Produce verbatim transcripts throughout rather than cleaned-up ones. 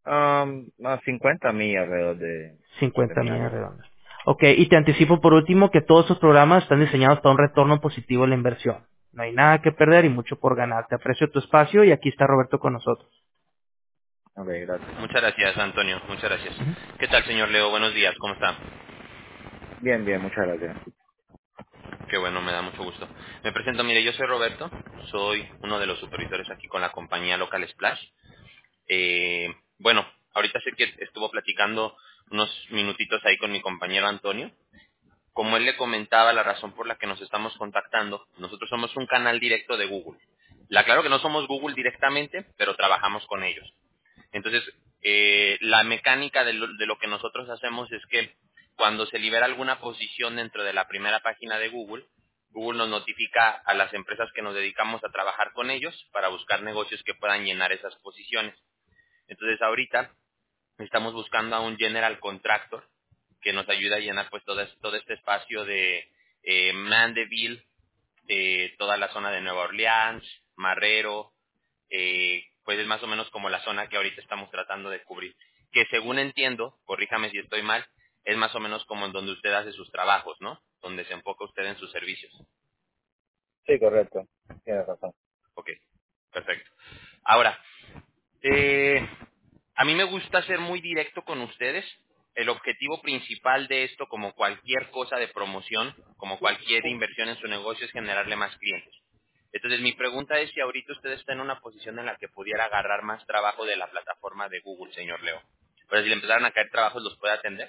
Um, a cincuenta millas alrededor de, de cincuenta mi millas área. redondas. Ok, y te anticipo por último que todos estos programas están diseñados para un retorno positivo de la inversión. No hay nada que perder y mucho por ganar. Te aprecio tu espacio y aquí está Roberto con nosotros. Ok, gracias. Muchas gracias, Antonio. Muchas gracias. Ujú. ¿Qué tal, señor Leo? Buenos días. ¿Cómo está? Bien, bien, muchas gracias. Qué bueno, me da mucho gusto. Me presento, mire, yo soy Roberto. Soy uno de los supervisores aquí con la compañía Local Splash. Eh, bueno, ahorita sé que estuvo platicando unos minutitos ahí con mi compañero Antonio. Como él le comentaba, la razón por la que nos estamos contactando, nosotros somos un canal directo de Google. La claro que no somos Google directamente, pero trabajamos con ellos. Entonces, eh, la mecánica de lo, de lo que nosotros hacemos es que cuando se libera alguna posición dentro de la primera página de Google, Google nos notifica a las empresas que nos dedicamos a trabajar con ellos para buscar negocios que puedan llenar esas posiciones. Entonces, ahorita estamos buscando a un general contractor que nos ayude a llenar pues todo, es- todo este espacio de eh, Mandeville, de toda la zona de Nueva Orleans, Marrero, eh, pues es más o menos como la zona que ahorita estamos tratando de cubrir. Que según entiendo, corríjame si estoy mal, es más o menos como en donde usted hace sus trabajos, ¿no? Donde se enfoca usted en sus servicios. Sí, correcto. Tienes razón. Ok, perfecto. Ahora, Eh, a mí me gusta ser muy directo con ustedes. El objetivo principal de esto, como cualquier cosa de promoción, como cualquier inversión en su negocio, es generarle más clientes. Entonces, mi pregunta es si ahorita usted está en una posición en la que pudiera agarrar más trabajo de la plataforma de Google, señor Leo. Pero si le empezaran a caer trabajos, ¿los puede atender?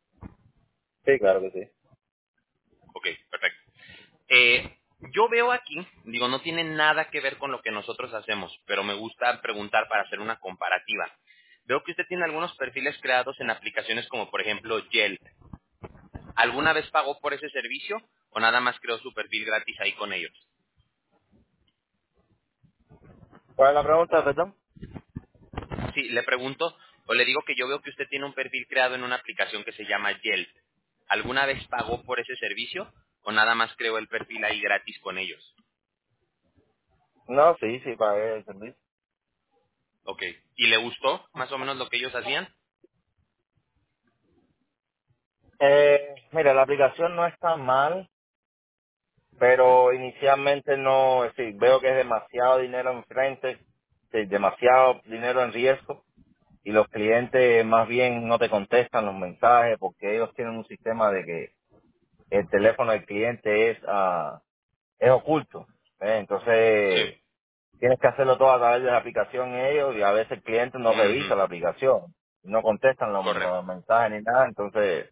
Sí, claro que sí. Ok, perfecto. Eh, yo veo aquí, digo, no tiene nada que ver con lo que nosotros hacemos, pero me gusta preguntar para hacer una comparativa. Veo que usted tiene algunos perfiles creados en aplicaciones como, por ejemplo, Yelp. ¿Alguna vez pagó por ese servicio o nada más creó su perfil gratis ahí con ellos? ¿Cuál es la pregunta, perdón? Sí, le pregunto, o le digo que yo veo que usted tiene un perfil creado en una aplicación que se llama Yelp. ¿Alguna vez pagó por ese servicio o nada más creó el perfil ahí gratis con ellos? No, sí, sí, pagué el servicio. Ok. ¿Y le gustó más o menos lo que ellos hacían? Eh, mira, la aplicación no está mal, Ujú. pero inicialmente no, es decir, veo que es demasiado dinero enfrente, sí, demasiado dinero en riesgo, y los clientes más bien no te contestan los mensajes porque ellos tienen un sistema de que el teléfono del cliente es ah, es oculto. ¿eh? Sí. Entonces, tienes que hacerlo todo a través de la aplicación ellos y a veces el cliente no revisa Ujú. la aplicación, no contestan los, Correcto. los mensajes ni nada, entonces,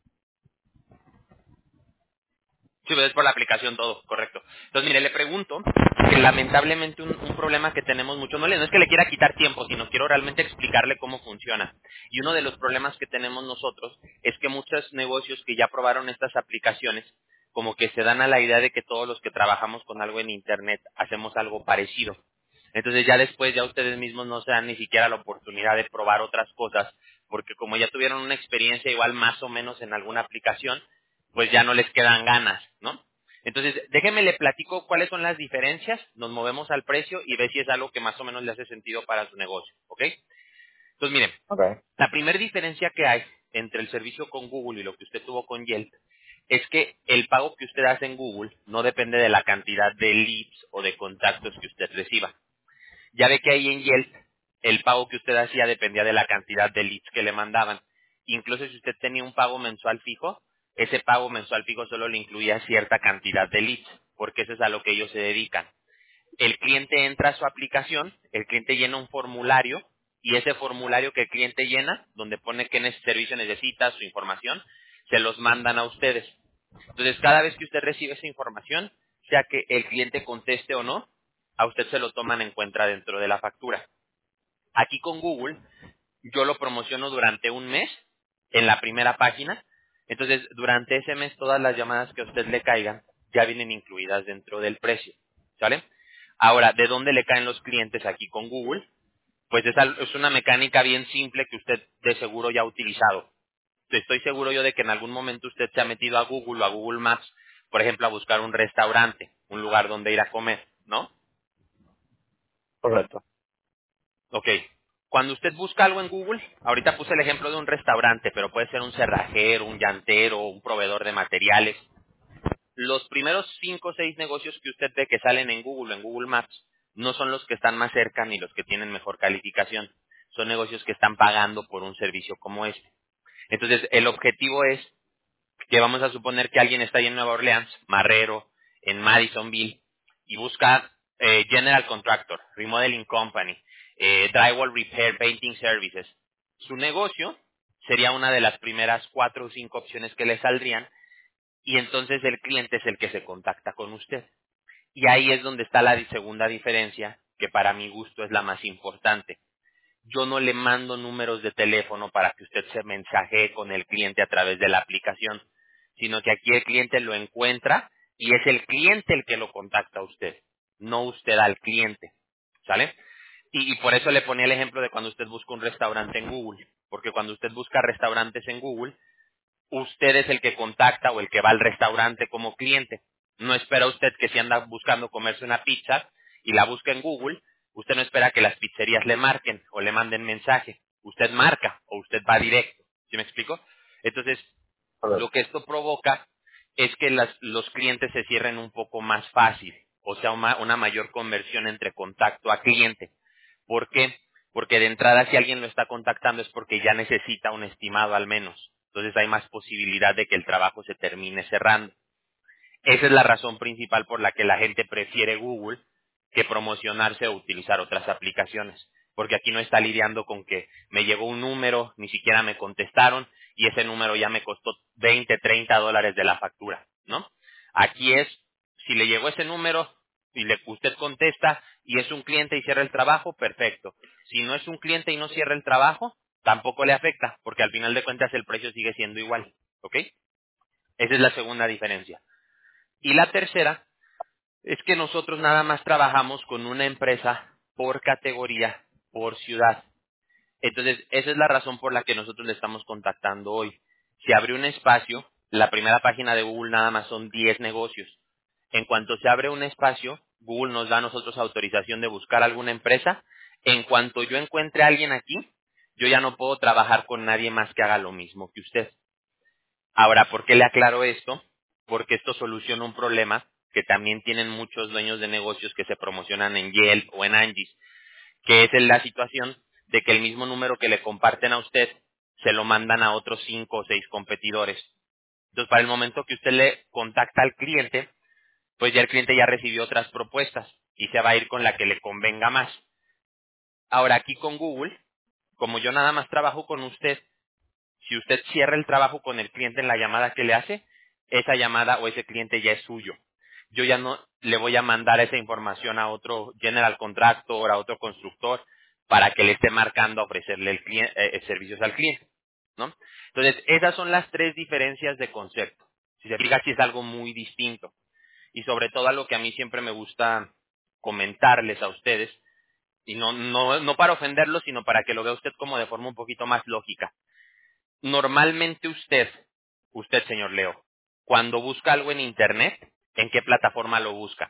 Sí, pero es por la aplicación todo, correcto. Entonces, mire, le pregunto que lamentablemente un, un problema que tenemos mucho, no, le- no es que le quiera quitar tiempo, sino quiero realmente explicarle cómo funciona. Y uno de los problemas que tenemos nosotros es que muchos negocios que ya probaron estas aplicaciones, como que se dan a la idea de que todos los que trabajamos con algo en Internet hacemos algo parecido. Entonces ya después ya ustedes mismos no se dan ni siquiera la oportunidad de probar otras cosas, porque como ya tuvieron una experiencia igual más o menos en alguna aplicación, pues ya no les quedan ganas, ¿no? Entonces, déjenme le platico cuáles son las diferencias, nos movemos al precio y ve si es algo que más o menos le hace sentido para su negocio, ¿ok? Entonces, miren, okay, la primera diferencia que hay entre el servicio con Google y lo que usted tuvo con Yelp es que el pago que usted hace en Google no depende de la cantidad de leads o de contactos que usted reciba. Ya ve que ahí en Yelp el pago que usted hacía dependía de la cantidad de leads que le mandaban. Incluso si usted tenía un pago mensual fijo, ese pago mensual fijo solo le incluía cierta cantidad de leads, porque eso es a lo que ellos se dedican. El cliente entra a su aplicación, el cliente llena un formulario y ese formulario que el cliente llena, donde pone qué ne- servicio necesita, su información, se los mandan a ustedes. Entonces, cada vez que usted recibe esa información, sea que el cliente conteste o no, a usted se lo toman en cuenta dentro de la factura. Aquí con Google, yo lo promociono durante un mes en la primera página. Entonces, durante ese mes, todas las llamadas que a usted le caigan ya vienen incluidas dentro del precio. ¿Sale? Ahora, ¿de dónde le caen los clientes aquí con Google? Pues es, al- es una mecánica bien simple que usted de seguro ya ha utilizado. Estoy seguro yo de que en algún momento usted se ha metido a Google o a Google Maps, por ejemplo, a buscar un restaurante, un lugar donde ir a comer, ¿no? correcto. Ok. Cuando usted busca algo en Google, ahorita puse el ejemplo de un restaurante, pero puede ser un cerrajero, un llantero, un proveedor de materiales. Los primeros cinco o seis negocios que usted ve que salen en Google, en Google Maps, no son los que están más cerca ni los que tienen mejor calificación. Son negocios que están pagando por un servicio como este. Entonces, el objetivo es que vamos a suponer que alguien está ahí en Nueva Orleans, Marrero, en Madisonville, y busca eh, General Contractor, Remodeling Company, eh, Drywall Repair, Painting Services. Su negocio sería una de las primeras cuatro o cinco opciones que le saldrían, y entonces el cliente es el que se contacta con usted. Y ahí es donde está la di- segunda diferencia, que para mi gusto es la más importante. Yo no le mando números de teléfono para que usted se mensajee con el cliente a través de la aplicación, sino que aquí el cliente lo encuentra y es el cliente el que lo contacta a usted, no usted al cliente, ¿sale? Y, y por eso le ponía el ejemplo de cuando usted busca un restaurante en Google, porque cuando usted busca restaurantes en Google, usted es el que contacta o el que va al restaurante como cliente. No espera usted que si anda buscando comerse una pizza y la busca en Google, usted no espera que las pizzerías le marquen o le manden mensaje. Usted marca o usted va directo. ¿Sí me explico? Entonces, lo Correcto. que esto provoca es que las- los clientes se cierren un poco más fácil, o sea, una, una mayor conversión entre contacto a cliente. ¿Por qué? Porque de entrada si alguien lo está contactando es porque ya necesita un estimado al menos. Entonces hay más posibilidad de que el trabajo se termine cerrando. Esa es la razón principal por la que la gente prefiere Google que promocionarse o utilizar otras aplicaciones. Porque aquí no está lidiando con que me llegó un número, ni siquiera me contestaron y ese número ya me costó veinte, treinta dólares de la factura, ¿no? Aquí es, si le llegó ese número y le, usted contesta y es un cliente y cierra el trabajo, perfecto. Si no es un cliente y no cierra el trabajo, tampoco le afecta, porque al final de cuentas el precio sigue siendo igual, ¿ok? Esa es la segunda diferencia. Y la tercera es que nosotros nada más trabajamos con una empresa por categoría, por ciudad. Entonces, esa es la razón por la que nosotros le estamos contactando hoy. Se abre un espacio, la primera página de Google nada más son diez negocios. En cuanto se abre un espacio, Google nos da a nosotros autorización de buscar alguna empresa. En cuanto yo encuentre a alguien aquí, yo ya no puedo trabajar con nadie más que haga lo mismo que usted. Ahora, ¿por qué le aclaro esto? Porque esto soluciona un problema que también tienen muchos dueños de negocios que se promocionan en Yelp o en Angie, que es en la situación de que el mismo número que le comparten a usted se lo mandan a otros cinco o seis competidores. Entonces, para el momento que usted le contacta al cliente, pues ya el cliente ya recibió otras propuestas y se va a ir con la que le convenga más. Ahora, aquí con Google, como yo nada más trabajo con usted, si usted cierra el trabajo con el cliente en la llamada que le hace, esa llamada o ese cliente ya es suyo. Yo ya no le voy a mandar esa información a otro general contractor, a otro constructor, para que le esté marcando a ofrecerle el clien- eh, eh, servicios al cliente, ¿no? Entonces, esas son las tres diferencias de concepto. Si se fija, sí es algo muy distinto. Y sobre todo a lo que a mí siempre me gusta comentarles a ustedes, y no, no, no para ofenderlos, sino para que lo vea usted como de forma un poquito más lógica. Normalmente usted, usted señor Leo, cuando busca algo en Internet, ¿en qué plataforma lo busca?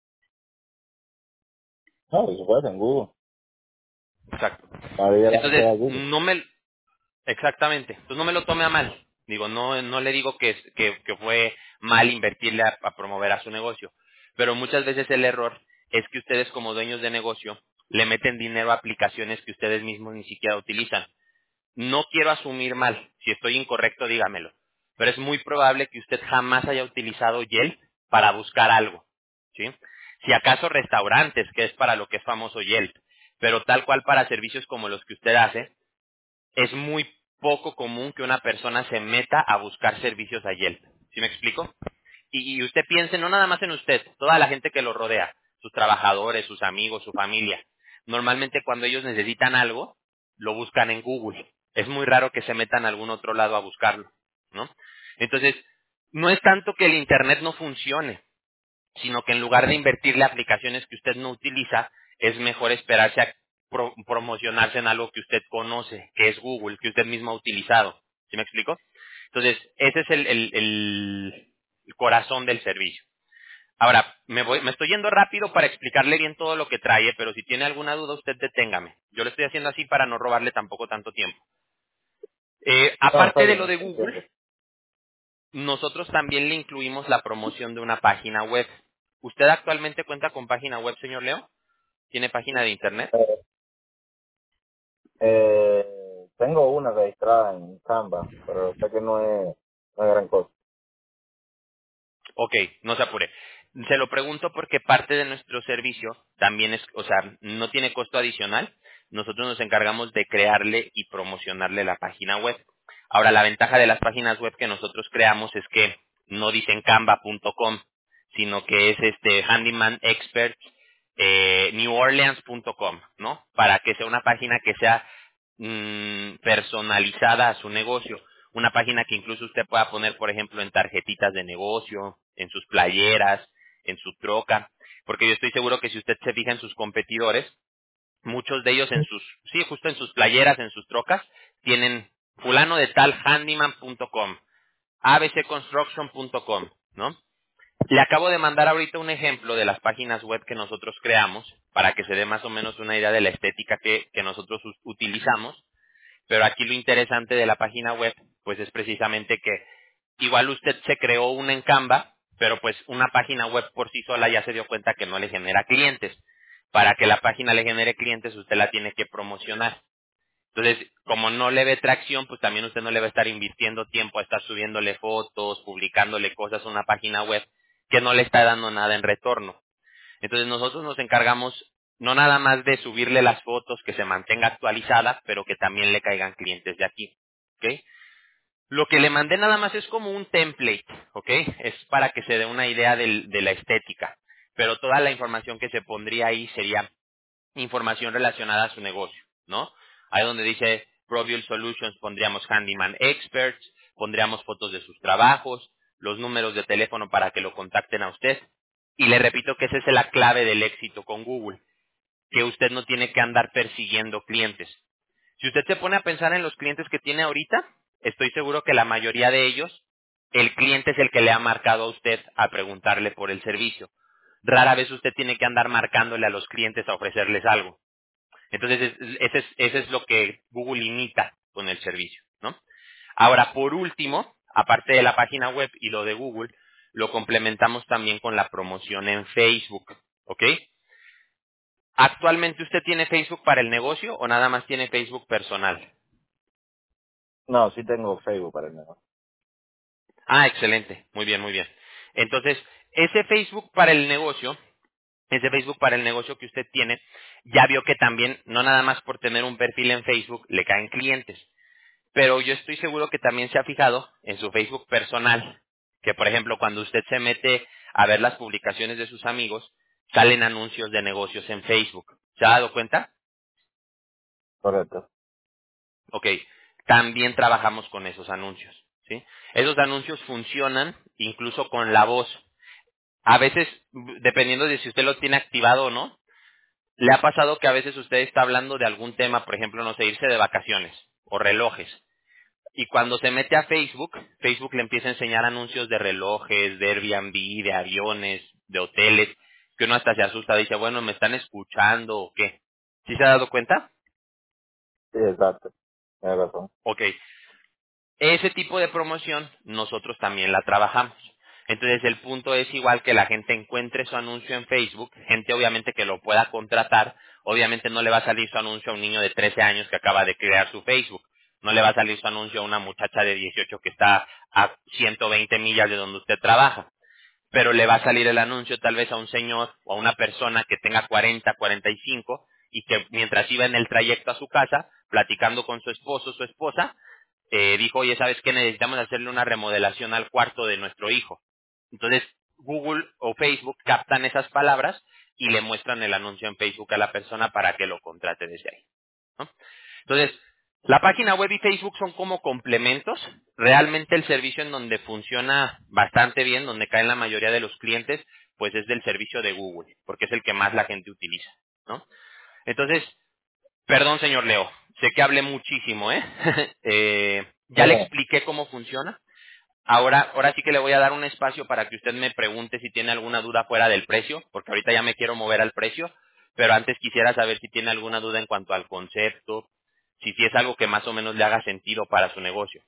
No, por supuesto, en Google. Exacto. La vida de la gente Entonces, va a Google. no me, exactamente, entonces no me lo tome a mal. Digo, no, no le digo que, es- que, que fue mal invertirle a, a promover a su negocio, pero muchas veces el error es que ustedes como dueños de negocio le meten dinero a aplicaciones que ustedes mismos ni siquiera utilizan. No quiero asumir mal. Si estoy incorrecto, dígamelo. Pero es muy probable que usted jamás haya utilizado Yelp para buscar algo. ¿Sí? Si acaso restaurantes, que es para lo que es famoso Yelp. Pero tal cual para servicios como los que usted hace, es muy poco común que una persona se meta a buscar servicios a Yelp. ¿Sí me explico? Y, y usted piense no nada más en usted, toda la gente que lo rodea, sus trabajadores, sus amigos, su familia. Normalmente cuando ellos necesitan algo, lo buscan en Google. Es muy raro que se metan a algún otro lado a buscarlo, ¿no? Entonces, no es tanto que el Internet no funcione, sino que en lugar de invertirle a aplicaciones que usted no utiliza, es mejor esperarse a pro- promocionarse en algo que usted conoce, que es Google, que usted mismo ha utilizado. ¿Sí me explico? Entonces, ese es el, el- el- el corazón del servicio. Ahora, me voy, me estoy yendo rápido para explicarle bien todo lo que trae, pero si tiene alguna duda usted deténgame. Yo lo estoy haciendo así para no robarle tampoco tanto tiempo. Eh, No, está aparte de lo bien, de Google, entiendo. nosotros también le incluimos la promoción de una página web. ¿Usted actualmente cuenta con página web, señor Leo? ¿Tiene página de internet? Eh, eh, tengo una registrada en Canva, pero sé que no es, no es gran cosa. Ok, no se apure. Se lo pregunto porque parte de nuestro servicio también es, o sea, no tiene costo adicional. Nosotros nos encargamos de crearle y promocionarle la página web. Ahora, la ventaja de las páginas web que nosotros creamos es que no dicen canva punto com, sino que es este handyman expert eh, new orleans punto com, ¿no? Para que sea una página que sea mm, personalizada a su negocio. Una página que incluso usted pueda poner, por ejemplo, en tarjetitas de negocio, en sus playeras, en su troca, porque yo estoy seguro que si usted se fija en sus competidores, muchos de ellos en sus, sí, justo en sus playeras, en sus trocas, tienen fulano de tal handyman punto com, a b c construction punto com, ¿no? Le acabo de mandar ahorita un ejemplo de las páginas web que nosotros creamos para que se dé más o menos una idea de la estética que, que nosotros us- utilizamos. Pero aquí lo interesante de la página web, pues es precisamente que igual usted se creó una en Canva, pero pues una página web por sí sola ya se dio cuenta que no le genera clientes. Para que la página le genere clientes, usted la tiene que promocionar. Entonces, como no le ve tracción, pues también usted no le va a estar invirtiendo tiempo a estar subiéndole fotos, publicándole cosas a una página web que no le está dando nada en retorno. Entonces nosotros nos encargamos no nada más de subirle las fotos, que se mantenga actualizada, pero que también le caigan clientes de aquí. ¿Ok? Lo que le mandé nada más es como un template, ¿ok? Es para que se dé una idea del- de la estética. Pero toda la información que se pondría ahí sería información relacionada a su negocio, ¿no? Ahí donde dice Provial Solutions pondríamos Handyman Experts, pondríamos fotos de sus trabajos, los números de teléfono para que lo contacten a usted. Y le repito que esa es la clave del éxito con Google, que usted no tiene que andar persiguiendo clientes. Si usted se pone a pensar en los clientes que tiene ahorita, estoy seguro que la mayoría de ellos, el cliente es el que le ha marcado a usted a preguntarle por el servicio. Rara vez usted tiene que andar marcándole a los clientes a ofrecerles algo. Entonces, es- ese es, ese es lo que Google imita con el servicio, ¿no? Ahora, por último, aparte de la página web y lo de Google, lo complementamos también con la promoción en Facebook, ¿ok? ¿Actualmente usted tiene Facebook para el negocio o nada más tiene Facebook personal? No, sí tengo Facebook para el negocio. Ah, excelente. Muy bien, muy bien. Entonces, ese Facebook para el negocio, ese Facebook para el negocio que usted tiene, ya vio que también, no nada más por tener un perfil en Facebook, le caen clientes. Pero yo estoy seguro que también se ha fijado en su Facebook personal, que por ejemplo, cuando usted se mete a ver las publicaciones de sus amigos, salen anuncios de negocios en Facebook. ¿Se ha dado cuenta? Correcto. Ok, también trabajamos con esos anuncios, ¿sí? Esos anuncios funcionan incluso con la voz. A veces, dependiendo de si usted lo tiene activado o no, le ha pasado que a veces usted está hablando de algún tema, por ejemplo, no sé, irse de vacaciones o relojes. Y cuando se mete a Facebook, Facebook le empieza a enseñar anuncios de relojes, de Airbnb, de aviones, de hoteles, que uno hasta se asusta, dice, bueno, ¿me están escuchando o qué? ¿Sí se ha dado cuenta? Sí, exacto. Tienes razón. Ok. Ese tipo de promoción nosotros también la trabajamos. Entonces el punto es igual que la gente encuentre su anuncio en Facebook, gente obviamente que lo pueda contratar, obviamente no le va a salir su anuncio a un niño de trece años que acaba de crear su Facebook, no le va a salir su anuncio a una muchacha de dieciocho que está a ciento veinte millas de donde usted trabaja, pero le va a salir el anuncio tal vez a un señor o a una persona que tenga cuarenta, cuarenta y cinco y que mientras iba en el trayecto a su casa, platicando con su esposo o su esposa, eh, dijo, oye, ¿sabes qué? Necesitamos hacerle una remodelación al cuarto de nuestro hijo. Entonces, Google o Facebook captan esas palabras y le muestran el anuncio en Facebook a la persona para que lo contrate desde ahí, ¿no? Entonces, la página web y Facebook son como complementos. Realmente el servicio en donde funciona bastante bien, donde caen la mayoría de los clientes, pues es del servicio de Google, porque es el que más la gente utiliza, ¿no? Entonces, perdón, señor Leo, sé que hablé muchísimo, ¿eh? Eh, ya le No, expliqué cómo funciona. Ahora, ahora sí que le voy a dar un espacio para que usted me pregunte si tiene alguna duda fuera del precio, porque ahorita ya me quiero mover al precio, pero antes quisiera saber si tiene alguna duda en cuanto al concepto, si sí es algo que más o menos le haga sentido para su negocio.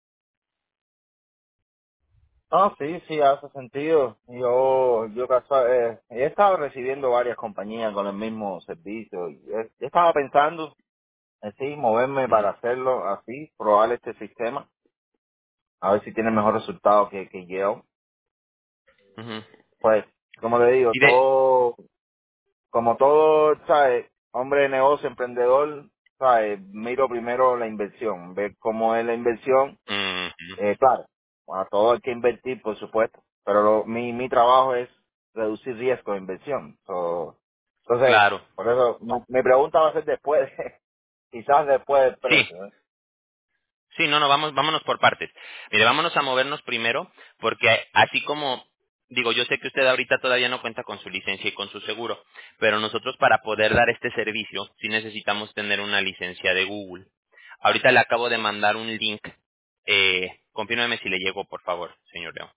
No, sí, sí, hace sentido. Yo, yo casual- eh, he estado recibiendo varias compañías con el mismo servicio. Y he- yo estaba pensando, en sí, moverme Ujú, para hacerlo así, probar este sistema, a ver si tiene mejor resultado que, que yo. ujú. Pues, como le digo, Y de, todo, como todo, ¿sabes? Hombre de negocio, emprendedor, ¿sabes? Miro primero la inversión, ver cómo es la inversión. ujú, Eh, claro, a todo hay que invertir, por supuesto, pero lo- mi, mi trabajo es reducir riesgo de inversión. So, entonces, claro, por eso, mi, mi pregunta va a ser después, quizás después del sí. precio. ¿eh? Sí, no, no, vamos, vámonos por partes. Mire, vámonos a movernos primero, porque así como, digo, yo sé que usted ahorita todavía no cuenta con su licencia y con su seguro, pero nosotros para poder dar este servicio sí necesitamos tener una licencia de Google. Ahorita le acabo de mandar un link, eh, confírmeme si le llegó, por favor, señor León.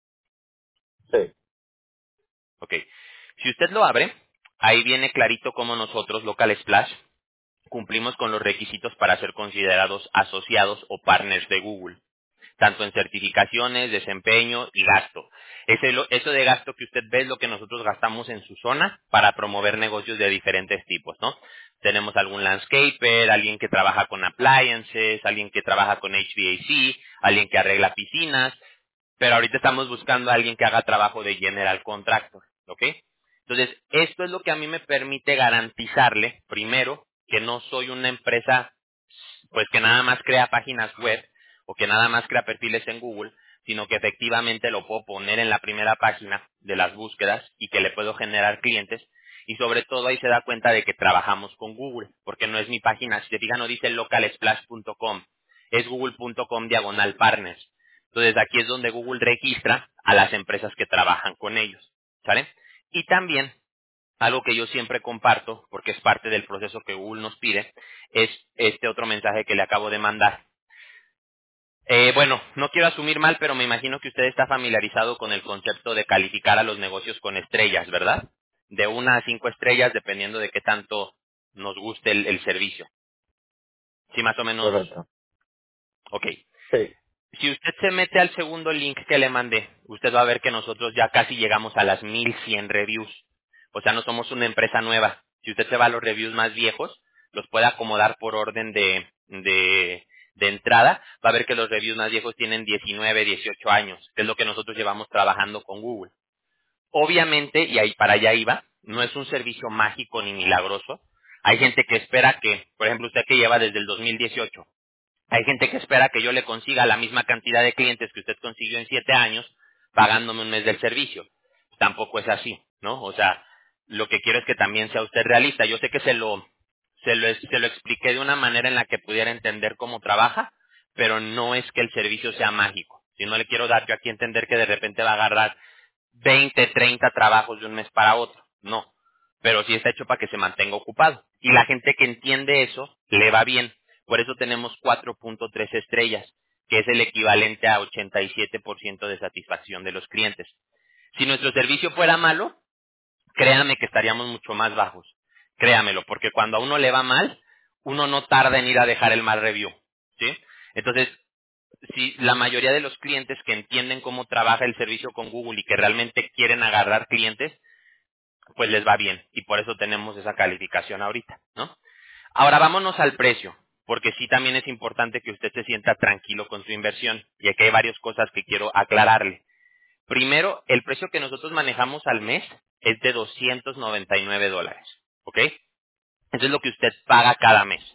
Sí, Ok. Si usted lo abre, ahí viene clarito cómo nosotros, Local Splash, cumplimos con los requisitos para ser considerados asociados o partners de Google, tanto en certificaciones, desempeño y gasto. Ese lo- eso de gasto que usted ve es lo que nosotros gastamos en su zona para promover negocios de diferentes tipos, ¿no? Tenemos algún landscaper, alguien que trabaja con appliances, alguien que trabaja con H V A C, alguien que arregla piscinas, pero ahorita estamos buscando a alguien que haga trabajo de general contractor, ¿ok? Entonces, esto es lo que a mí me permite garantizarle, primero, que no soy una empresa pues que nada más crea páginas web o que nada más crea perfiles en Google, sino que efectivamente lo puedo poner en la primera página de las búsquedas y que le puedo generar clientes. Y sobre todo ahí se da cuenta de que trabajamos con Google, porque no es mi página, si te fijas no dice localsplash punto com, es google punto com diagonal partners. Entonces aquí es donde Google registra a las empresas que trabajan con ellos, ¿sale? Y también algo que yo siempre comparto, porque es parte del proceso que Google nos pide, es este otro mensaje que le acabo de mandar. Eh, bueno, no quiero asumir mal, pero me imagino que usted está familiarizado con el concepto de calificar a los negocios con estrellas, ¿verdad? De una a cinco estrellas, dependiendo de qué tanto nos guste el, el servicio. Sí, más o menos. correcto. Ok. Sí, Si usted se mete al segundo link que le mandé, usted va a ver que nosotros ya casi llegamos a las mil cien reviews. O sea, no somos una empresa nueva. Si usted se va a los reviews más viejos, los puede acomodar por orden de, de, de entrada, va a ver que los reviews más viejos tienen diecinueve, dieciocho años, que es lo que nosotros llevamos trabajando con Google. Obviamente, y ahí para allá iba, no es un servicio mágico ni milagroso. Hay gente que espera que, por ejemplo, usted que lleva desde el dos mil dieciocho, hay gente que espera que yo le consiga la misma cantidad de clientes que usted consiguió en siete años pagándome un mes del servicio. Tampoco es así, ¿no? O sea, lo que quiero es que también sea usted realista. Yo sé que se lo, se lo, se lo expliqué de una manera en la que pudiera entender cómo trabaja, pero no es que el servicio sea mágico. Si no le quiero dar yo aquí a entender que de repente va a agarrar veinte, treinta trabajos de un mes para otro. No. Pero sí está hecho para que se mantenga ocupado. Y la gente que entiende eso, le va bien. Por eso tenemos cuatro punto tres estrellas, que es el equivalente a ochenta y siete por ciento de satisfacción de los clientes. Si nuestro servicio fuera malo, créame que estaríamos mucho más bajos. Créamelo, porque cuando a uno le va mal, uno no tarda en ir a dejar el mal review. ¿Sí? Entonces, si la mayoría de los clientes que entienden cómo trabaja el servicio con Google y que realmente quieren agarrar clientes, pues les va bien. Y por eso tenemos esa calificación ahorita, ¿no? Ahora vámonos al precio, porque sí también es importante que usted se sienta tranquilo con su inversión. Y aquí hay varias cosas que quiero aclararle. Primero, el precio que nosotros manejamos al mes es de doscientos noventa y nueve dólares, ¿ok? Eso es lo que usted paga cada mes.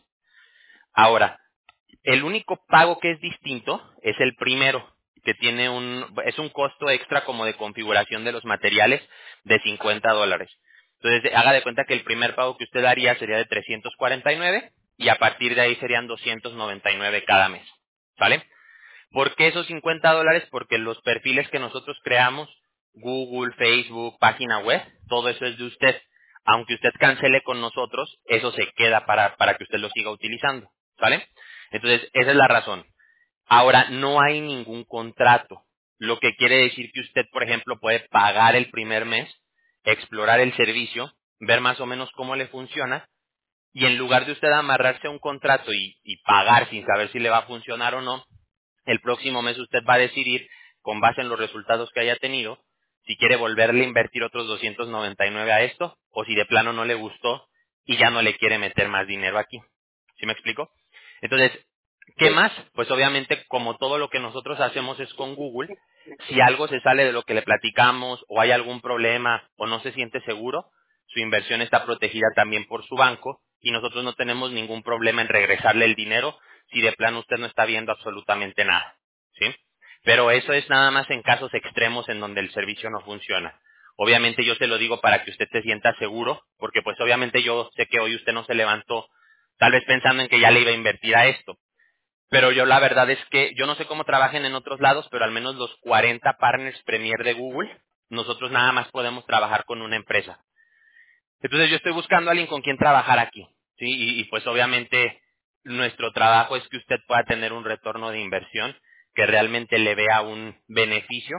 Ahora, el único pago que es distinto es el primero, que tiene un, es un costo extra como de configuración de los materiales de cincuenta dólares. Entonces, haga de cuenta que el primer pago que usted haría sería de trescientos cuarenta y nueve y a partir de ahí serían doscientos noventa y nueve cada mes. ¿Vale? ¿Por qué esos cincuenta dólares? Porque los perfiles que nosotros creamos, Google, Facebook, página web, todo eso es de usted. Aunque usted cancele con nosotros, eso se queda para, para que usted lo siga utilizando. ¿Vale? Entonces, esa es la razón. Ahora, no hay ningún contrato, lo que quiere decir que usted, por ejemplo, puede pagar el primer mes, explorar el servicio, ver más o menos cómo le funciona, y en lugar de usted amarrarse a un contrato y, y pagar sin saber si le va a funcionar o no, el próximo mes usted va a decidir, con base en los resultados que haya tenido, si quiere volverle a invertir otros doscientos noventa y nueve a esto, o si de plano no le gustó y ya no le quiere meter más dinero aquí. ¿Sí me explico? Entonces, ¿qué Sí. más? Pues obviamente, como todo lo que nosotros hacemos es con Google, si algo se sale de lo que le platicamos, o hay algún problema, o no se siente seguro, su inversión está protegida también por su banco, y nosotros no tenemos ningún problema en regresarle el dinero si de plano usted no está viendo absolutamente nada, ¿sí? Pero eso es nada más en casos extremos en donde el servicio no funciona. Obviamente yo se lo digo para que usted se sienta seguro, porque pues obviamente yo sé que hoy usted no se levantó tal vez pensando en que ya le iba a invertir a esto. Pero yo la verdad es que yo no sé cómo trabajen en otros lados, pero al menos los cuarenta partners premier de Google, nosotros nada más podemos trabajar con una empresa. Entonces yo estoy buscando a alguien con quien trabajar aquí, ¿sí? Y, y pues obviamente nuestro trabajo es que usted pueda tener un retorno de inversión que realmente le vea un beneficio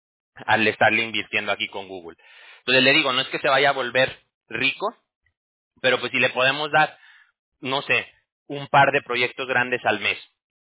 al estarle invirtiendo aquí con Google. Entonces le digo, no es que se vaya a volver rico, pero pues si le podemos dar, no sé, un par de proyectos grandes al mes,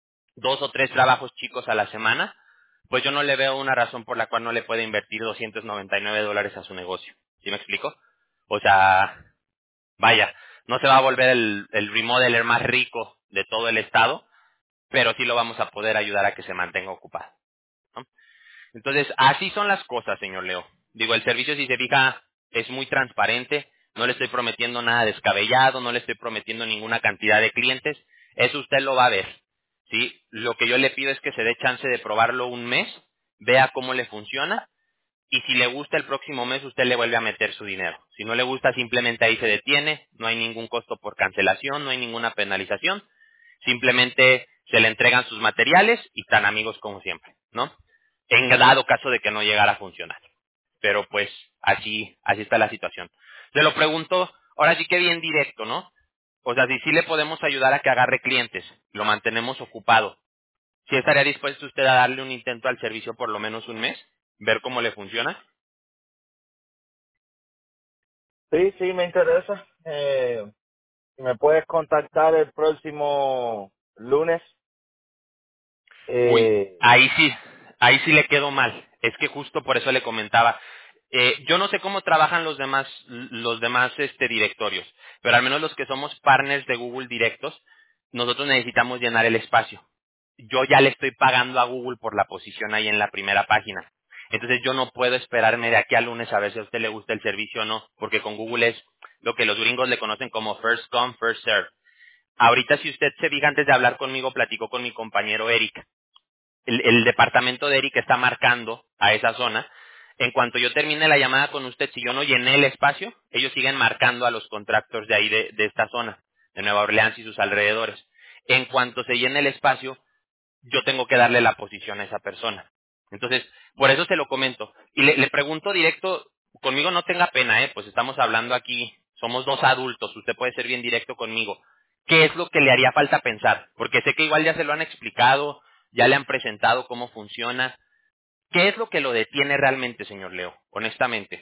dos o tres trabajos chicos a la semana, pues yo no le veo una razón por la cual no le puede invertir doscientos noventa y nueve dólares a su negocio. ¿Sí me explico? O sea, vaya, no se va a volver el, el remodeler más rico de todo el estado, pero sí lo vamos a poder ayudar a que se mantenga ocupado, ¿no? Entonces, así son las cosas, señor Leo. Digo, el servicio, si se fija, es muy transparente. No le estoy prometiendo nada descabellado, no le estoy prometiendo ninguna cantidad de clientes. Eso usted lo va a ver, ¿sí? Lo que yo le pido es que se dé chance de probarlo un mes, vea cómo le funciona, y si le gusta el próximo mes, usted le vuelve a meter su dinero. Si no le gusta, simplemente ahí se detiene, no hay ningún costo por cancelación, no hay ninguna penalización. Simplemente se le entregan sus materiales y están amigos como siempre, ¿no? En dado caso de que no llegara a funcionar. Pero pues así, así está la situación. Se lo pregunto, ahora sí que bien directo, ¿no? O sea, si sí le podemos ayudar a que agarre clientes, lo mantenemos ocupado. ¿Sí estaría dispuesto usted a darle un intento al servicio por lo menos un mes? ¿Ver cómo le funciona? Sí, sí, me interesa. Eh, me puedes contactar el próximo lunes. Uy, Eh, ahí sí, ahí sí le quedó mal. Es que justo por eso le comentaba. Eh, yo no sé cómo trabajan los demás, los demás este, directorios, pero al menos los que somos partners de Google directos, nosotros necesitamos llenar el espacio. Yo ya le estoy pagando a Google por la posición ahí en la primera página. Entonces yo no puedo esperarme de aquí al lunes a ver si a usted le gusta el servicio o no, porque con Google es lo que los gringos le conocen como first come, first serve. Ahorita si usted se fija antes de hablar conmigo, platicó con mi compañero Eric. El, el departamento de Eric está marcando a esa zona. En cuanto yo termine la llamada con usted, si yo no llené el espacio, ellos siguen marcando a los contractors de ahí de, de esta zona, de Nueva Orleans y sus alrededores. En cuanto se llene el espacio, yo tengo que darle la posición a esa persona. Entonces, por eso se lo comento. Y le, le pregunto directo, conmigo no tenga pena, ¿eh? Pues estamos hablando aquí, somos dos adultos, usted puede ser bien directo conmigo. ¿Qué es lo que le haría falta pensar? Porque sé que igual ya se lo han explicado, ya le han presentado cómo funciona. ¿Qué es lo que lo detiene realmente, señor Leo? Honestamente.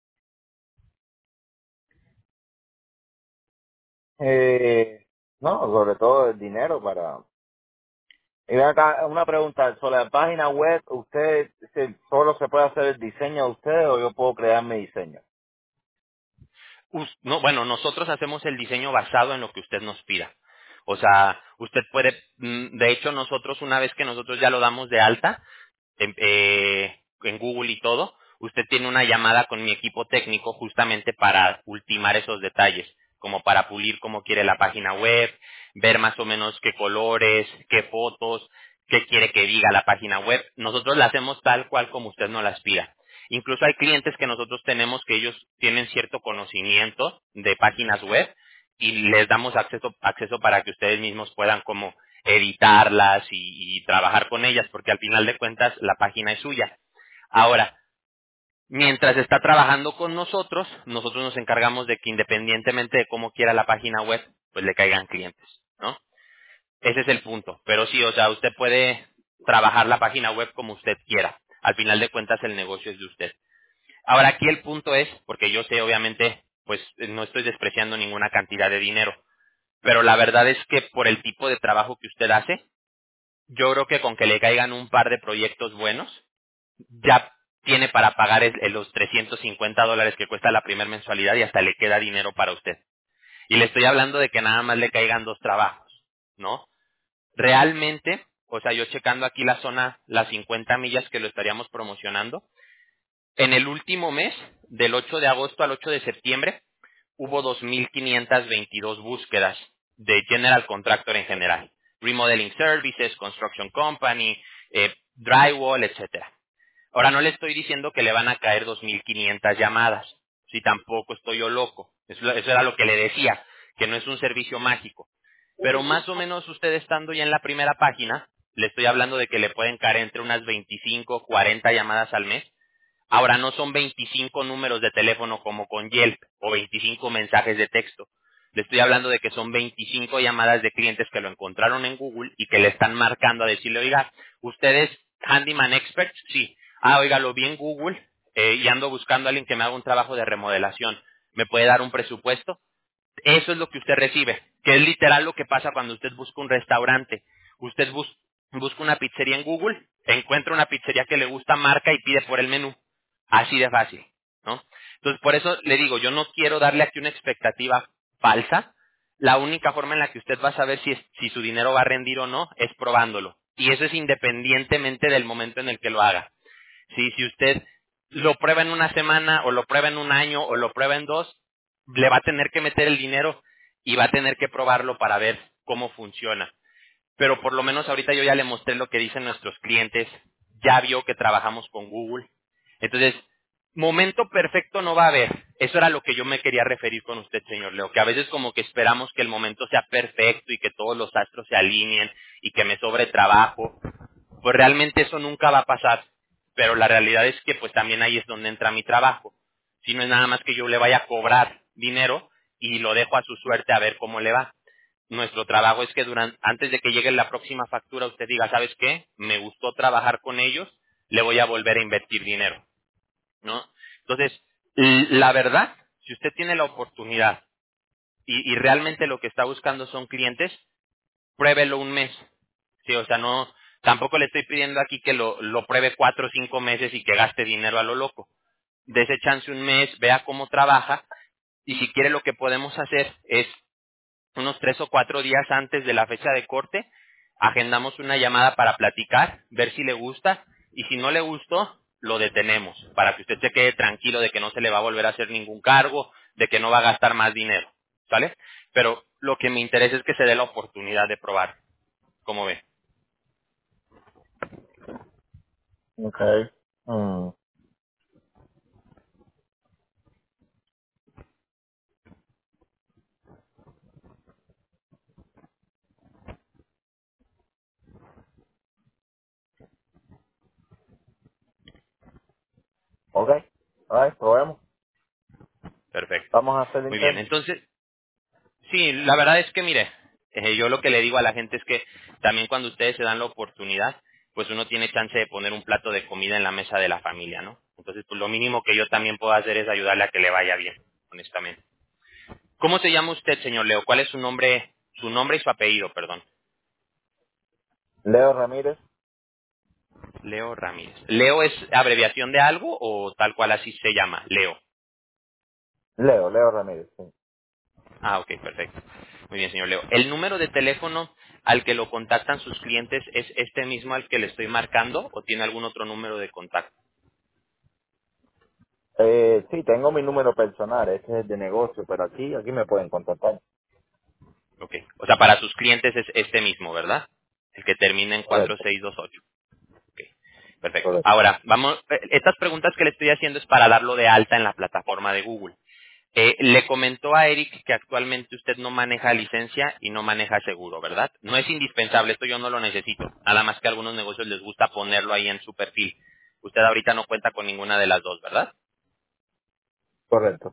eh, no, sobre todo el dinero para... Y ven acá, una pregunta, sobre la página web, ¿usted se- solo se puede hacer el diseño de usted o yo puedo crear mi diseño? Us- no, bueno, nosotros hacemos el diseño basado en lo que usted nos pida. O sea, usted puede, mm, de hecho nosotros una vez que nosotros ya lo damos de alta, en, eh, en Google y todo, usted tiene una llamada con mi equipo técnico justamente para ultimar esos detalles, como para pulir cómo quiere la página web, ver más o menos qué colores, qué fotos, qué quiere que diga la página web. Nosotros la hacemos tal cual como usted nos las pida. Incluso hay clientes que nosotros tenemos que ellos tienen cierto conocimiento de páginas web y les damos acceso, acceso para que ustedes mismos puedan como editarlas y, y trabajar con ellas, porque al final de cuentas la página es suya. Ahora, mientras está trabajando con nosotros, nosotros nos encargamos de que independientemente de cómo quiera la página web, pues le caigan clientes, ¿no? Ese es el punto. Pero sí, o sea, usted puede trabajar la página web como usted quiera. Al final de cuentas, el negocio es de usted. Ahora, aquí el punto es, porque yo sé, obviamente, pues no estoy despreciando ninguna cantidad de dinero, pero la verdad es que por el tipo de trabajo que usted hace, yo creo que con que le caigan un par de proyectos buenos, ya tiene para pagar el- el- los trescientos cincuenta dólares que cuesta la primera mensualidad y hasta le queda dinero para usted. Y le estoy hablando de que nada más le caigan dos trabajos, ¿no? Realmente, o sea, yo checando aquí la zona, las cincuenta millas que lo estaríamos promocionando, en el último mes, del ocho de agosto al ocho de septiembre, hubo dos mil quinientas veintidós búsquedas de General Contractor en general. Remodeling Services, Construction Company, eh, Drywall, etcétera. Ahora no le estoy diciendo que le van a caer dos mil quinientas llamadas. Si tampoco estoy yo loco. Eso, eso era lo que le decía, que no es un servicio mágico. Pero más o menos usted estando ya en la primera página, le estoy hablando de que le pueden caer entre unas veinticinco, cuarenta llamadas al mes. Ahora no son veinticinco números de teléfono como con Yelp o veinticinco mensajes de texto. Le estoy hablando de que son veinticinco llamadas de clientes que lo encontraron en Google y que le están marcando a decirle, oiga, ¿usted es Handyman Expert? Sí. Ah, oiga, lo vi en Google eh, y ando buscando a alguien que me haga un trabajo de remodelación. ¿Me puede dar un presupuesto? Eso es lo que usted recibe, que es literal lo que pasa cuando usted busca un restaurante. Usted bus- busca una pizzería en Google, encuentra una pizzería que le gusta, marca y pide por el menú. Así de fácil, ¿no? Entonces, por eso le digo, yo no quiero darle aquí una expectativa falsa. La única forma en la que usted va a saber si, es- si su dinero va a rendir o no es probándolo. Y eso es independientemente del momento en el que lo haga. Sí, si usted lo prueba en una semana o lo prueba en un año o lo prueba en dos, le va a tener que meter el dinero y va a tener que probarlo para ver cómo funciona. Pero por lo menos ahorita yo ya le mostré lo que dicen nuestros clientes, ya vio que trabajamos con Google. Entonces, momento perfecto no va a haber. Eso era lo que yo me quería referir con usted, señor Leo, que a veces como que esperamos que el momento sea perfecto y que todos los astros se alineen y que me sobre trabajo. Pues realmente eso nunca va a pasar. Pero la realidad es que pues también ahí es donde entra mi trabajo. Si no es nada más que yo le vaya a cobrar dinero y lo dejo a su suerte a ver cómo le va. Nuestro trabajo es que durante, antes de que llegue la próxima factura usted diga, ¿sabes qué? Me gustó trabajar con ellos, le voy a volver a invertir dinero, ¿no? Entonces, l- la verdad, si usted tiene la oportunidad y, y realmente lo que está buscando son clientes, pruébelo un mes. Sí, o sea, no, tampoco le estoy pidiendo aquí que lo, lo pruebe cuatro o cinco meses y que gaste dinero a lo loco. Dese chance un mes, vea cómo trabaja y si quiere lo que podemos hacer es unos tres o cuatro días antes de la fecha de corte, agendamos una llamada para platicar, ver si le gusta y si no le gustó, lo detenemos para que usted se quede tranquilo de que no se le va a volver a hacer ningún cargo, de que no va a gastar más dinero, ¿sale? Pero lo que me interesa es que se dé la oportunidad de probar, ¿cómo ve? Okay. Mm, ok. A ver, probemos. Perfecto. Vamos a hacer el Muy bien, intento. entonces, sí, la verdad es que mire, eh, yo lo que le digo a la gente es que también cuando ustedes se dan la oportunidad, pues uno tiene chance de poner un plato de comida en la mesa de la familia, ¿no? Entonces, pues lo mínimo que yo también puedo hacer es ayudarle a que le vaya bien, honestamente. ¿Cómo se llama usted, señor Leo? ¿Cuál es su nombre, su nombre y su apellido, perdón? Leo Ramírez. Leo Ramírez. ¿Leo es abreviación de algo o tal cual así se llama? Leo. Leo, Leo Ramírez, sí. Ah, ok, perfecto. Muy bien, señor Leo. ¿El número de teléfono al que lo contactan sus clientes es este mismo al que le estoy marcando o tiene algún otro número de contacto? Eh, sí, tengo mi número personal, ese es el de negocio, pero aquí, aquí me pueden contactar. Ok. O sea, para sus clientes es este mismo, ¿verdad? El que termina en cuatro Correcto, seis dos ocho. Ok. Perfecto. correcto. Ahora, vamos, eh, estas preguntas que le estoy haciendo es para darlo de alta en la plataforma de Google. Eh, le comentó a Eric que actualmente usted no maneja licencia y no maneja seguro, ¿verdad? No es indispensable, esto yo no lo necesito. Nada más que a algunos negocios les gusta ponerlo ahí en su perfil. Usted ahorita no cuenta con ninguna de las dos, ¿verdad? Correcto.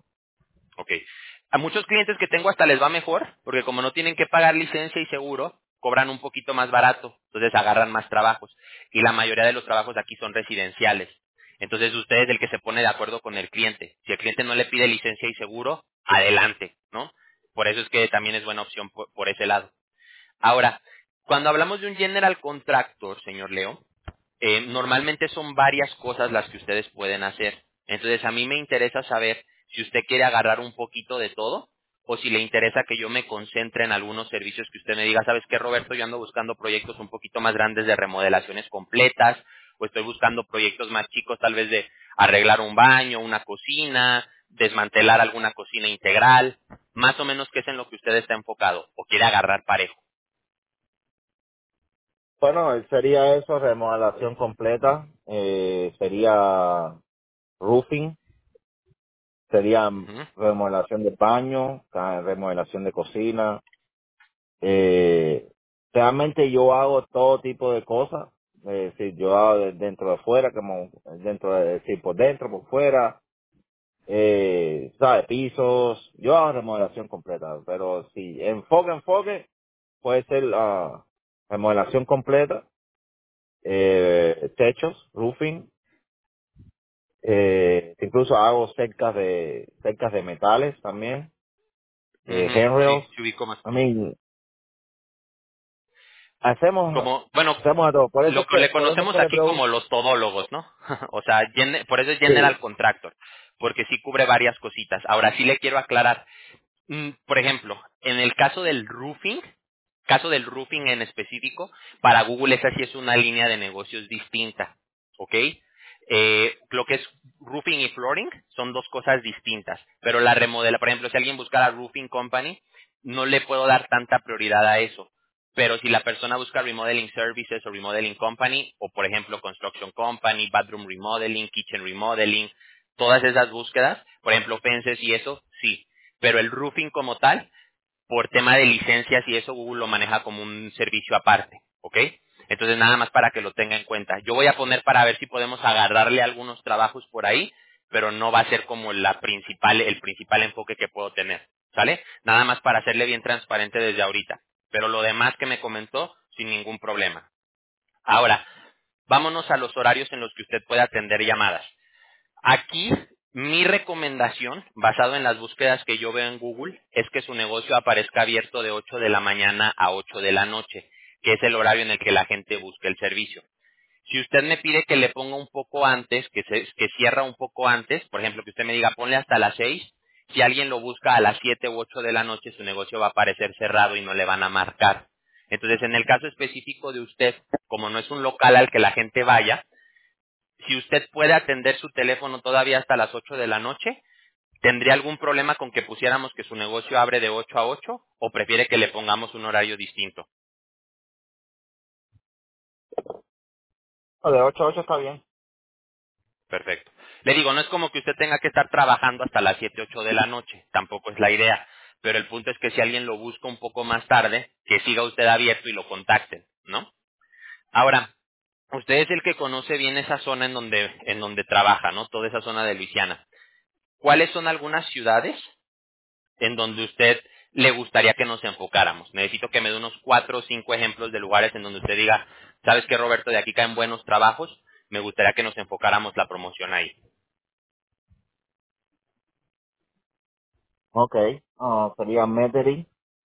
Ok. A muchos clientes que tengo hasta les va mejor, porque como no tienen que pagar licencia y seguro, cobran un poquito más barato, entonces agarran más trabajos. Y la mayoría de los trabajos aquí son residenciales. Entonces usted es el que se pone de acuerdo con el cliente. Si el cliente no le pide licencia y seguro, adelante, ¿no? Por eso es que también es buena opción por, por ese lado. Ahora, cuando hablamos de un general contractor, señor Leo, eh, normalmente son varias cosas las que ustedes pueden hacer. Entonces, a mí me interesa saber si usted quiere agarrar un poquito de todo o si le interesa que yo me concentre en algunos servicios que usted me diga, ¿sabes qué, Roberto? Yo ando buscando proyectos un poquito más grandes de remodelaciones completas o estoy buscando proyectos más chicos, tal vez de arreglar un baño, una cocina, desmantelar alguna cocina integral, más o menos qué es en lo que usted está enfocado o quiere agarrar parejo. Bueno, sería eso, remodelación completa, eh, sería roofing, sería Ujú, remodelación de baño, ca- remodelación de cocina. Eh, realmente yo hago todo tipo de cosas, eh, si yo hago de dentro de fuera, como dentro de, sí, por dentro, por fuera, eh, ¿sabes? Pisos, yo hago remodelación completa, pero si enfoque, enfoque, puede ser la remodelación completa, eh, techos, roofing, eh, incluso hago cercas de, cercas de metales también, eh, ujú, sí, handrails, sí ubico más. I mean, hacemos, Como, bueno, hacemos de todo, por eso lo es que le que, por eso es conocemos que le aquí como pregunto, los todólogos, ¿no? O sea, gen- por eso es sí, General Contractor, porque sí cubre varias cositas. Ahora sí le quiero aclarar, mm, por ejemplo, en el caso del roofing, caso del roofing en específico, para Google esa sí es una línea de negocios distinta, ¿ok? Eh, lo que es roofing y flooring son dos cosas distintas, pero la remodela, por ejemplo, si alguien buscara roofing company, no le puedo dar tanta prioridad a eso. Pero si la persona busca remodeling services o remodeling company, o por ejemplo construction company, bathroom remodeling, kitchen remodeling, todas esas búsquedas, por ejemplo fences y eso, sí. Pero el roofing como tal, por tema de licencias y eso, Google lo maneja como un servicio aparte, ¿ok? Entonces nada más para que lo tenga en cuenta. Yo voy a poner para ver si podemos agarrarle algunos trabajos por ahí, pero no va a ser como la principal, el principal enfoque que puedo tener, ¿sale? Nada más para hacerle bien transparente desde ahorita. Pero lo demás que me comentó, sin ningún problema. Ahora, vámonos a los horarios en los que usted puede atender llamadas. Aquí, mi recomendación, basado en las búsquedas que yo veo en Google, es que su negocio aparezca abierto de ocho de la mañana a ocho de la noche, que es el horario en el que la gente busca el servicio. Si usted me pide que le ponga un poco antes, que, se, que cierra un poco antes, por ejemplo, que usted me diga ponle hasta las seis, si alguien lo busca a las siete u ocho de la noche, su negocio va a aparecer cerrado y no le van a marcar. Entonces, en el caso específico de usted, como no es un local al que la gente vaya, si usted puede atender su teléfono todavía hasta las ocho de la noche, ¿tendría algún problema con que pusiéramos que su negocio abre de ocho a ocho o prefiere que le pongamos un horario distinto? de ocho a ocho está bien. Perfecto. Le digo, no es como que usted tenga que estar trabajando hasta las siete, ocho de la noche, tampoco es la idea. Pero el punto es que si alguien lo busca un poco más tarde, que siga usted abierto y lo contacten, ¿no? Ahora, usted es el que conoce bien esa zona en donde, en donde trabaja, ¿no? Toda esa zona de Luisiana. ¿Cuáles son algunas ciudades en donde usted le gustaría que nos enfocáramos? Necesito que me dé unos cuatro o cinco ejemplos de lugares en donde usted diga, ¿sabes qué, Roberto? De aquí caen buenos trabajos, me gustaría que nos enfocáramos la promoción ahí. Ok, ah, sería Metairie,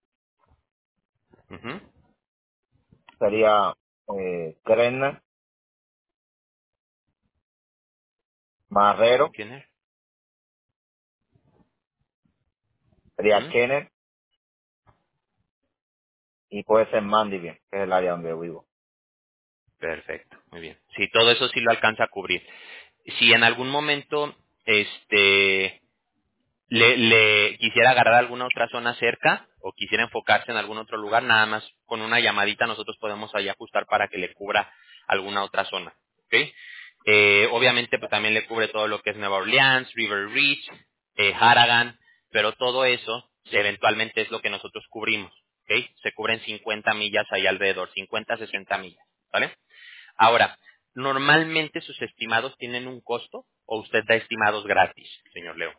Ujú. sería eh, Gretna, Marrero, ¿Quién es? sería Ujú. Kenneth y puede ser Mandeville, que es el área donde vivo. Perfecto, muy bien. Sí, todo eso sí lo alcanza a cubrir. Si en algún momento, este, le, le quisiera agarrar alguna otra zona cerca o quisiera enfocarse en algún otro lugar, nada más con una llamadita nosotros podemos ahí ajustar para que le cubra alguna otra zona. ¿Ok? Eh, obviamente pues también le cubre todo lo que es Nueva Orleans, River Ridge, eh, Harrigan, pero todo eso eventualmente es lo que nosotros cubrimos. ¿Ok? Se cubren cincuenta millas ahí alrededor, cincuenta, sesenta millas. ¿Vale? Ahora, ¿normalmente sus estimados tienen un costo o usted da estimados gratis, señor Leo?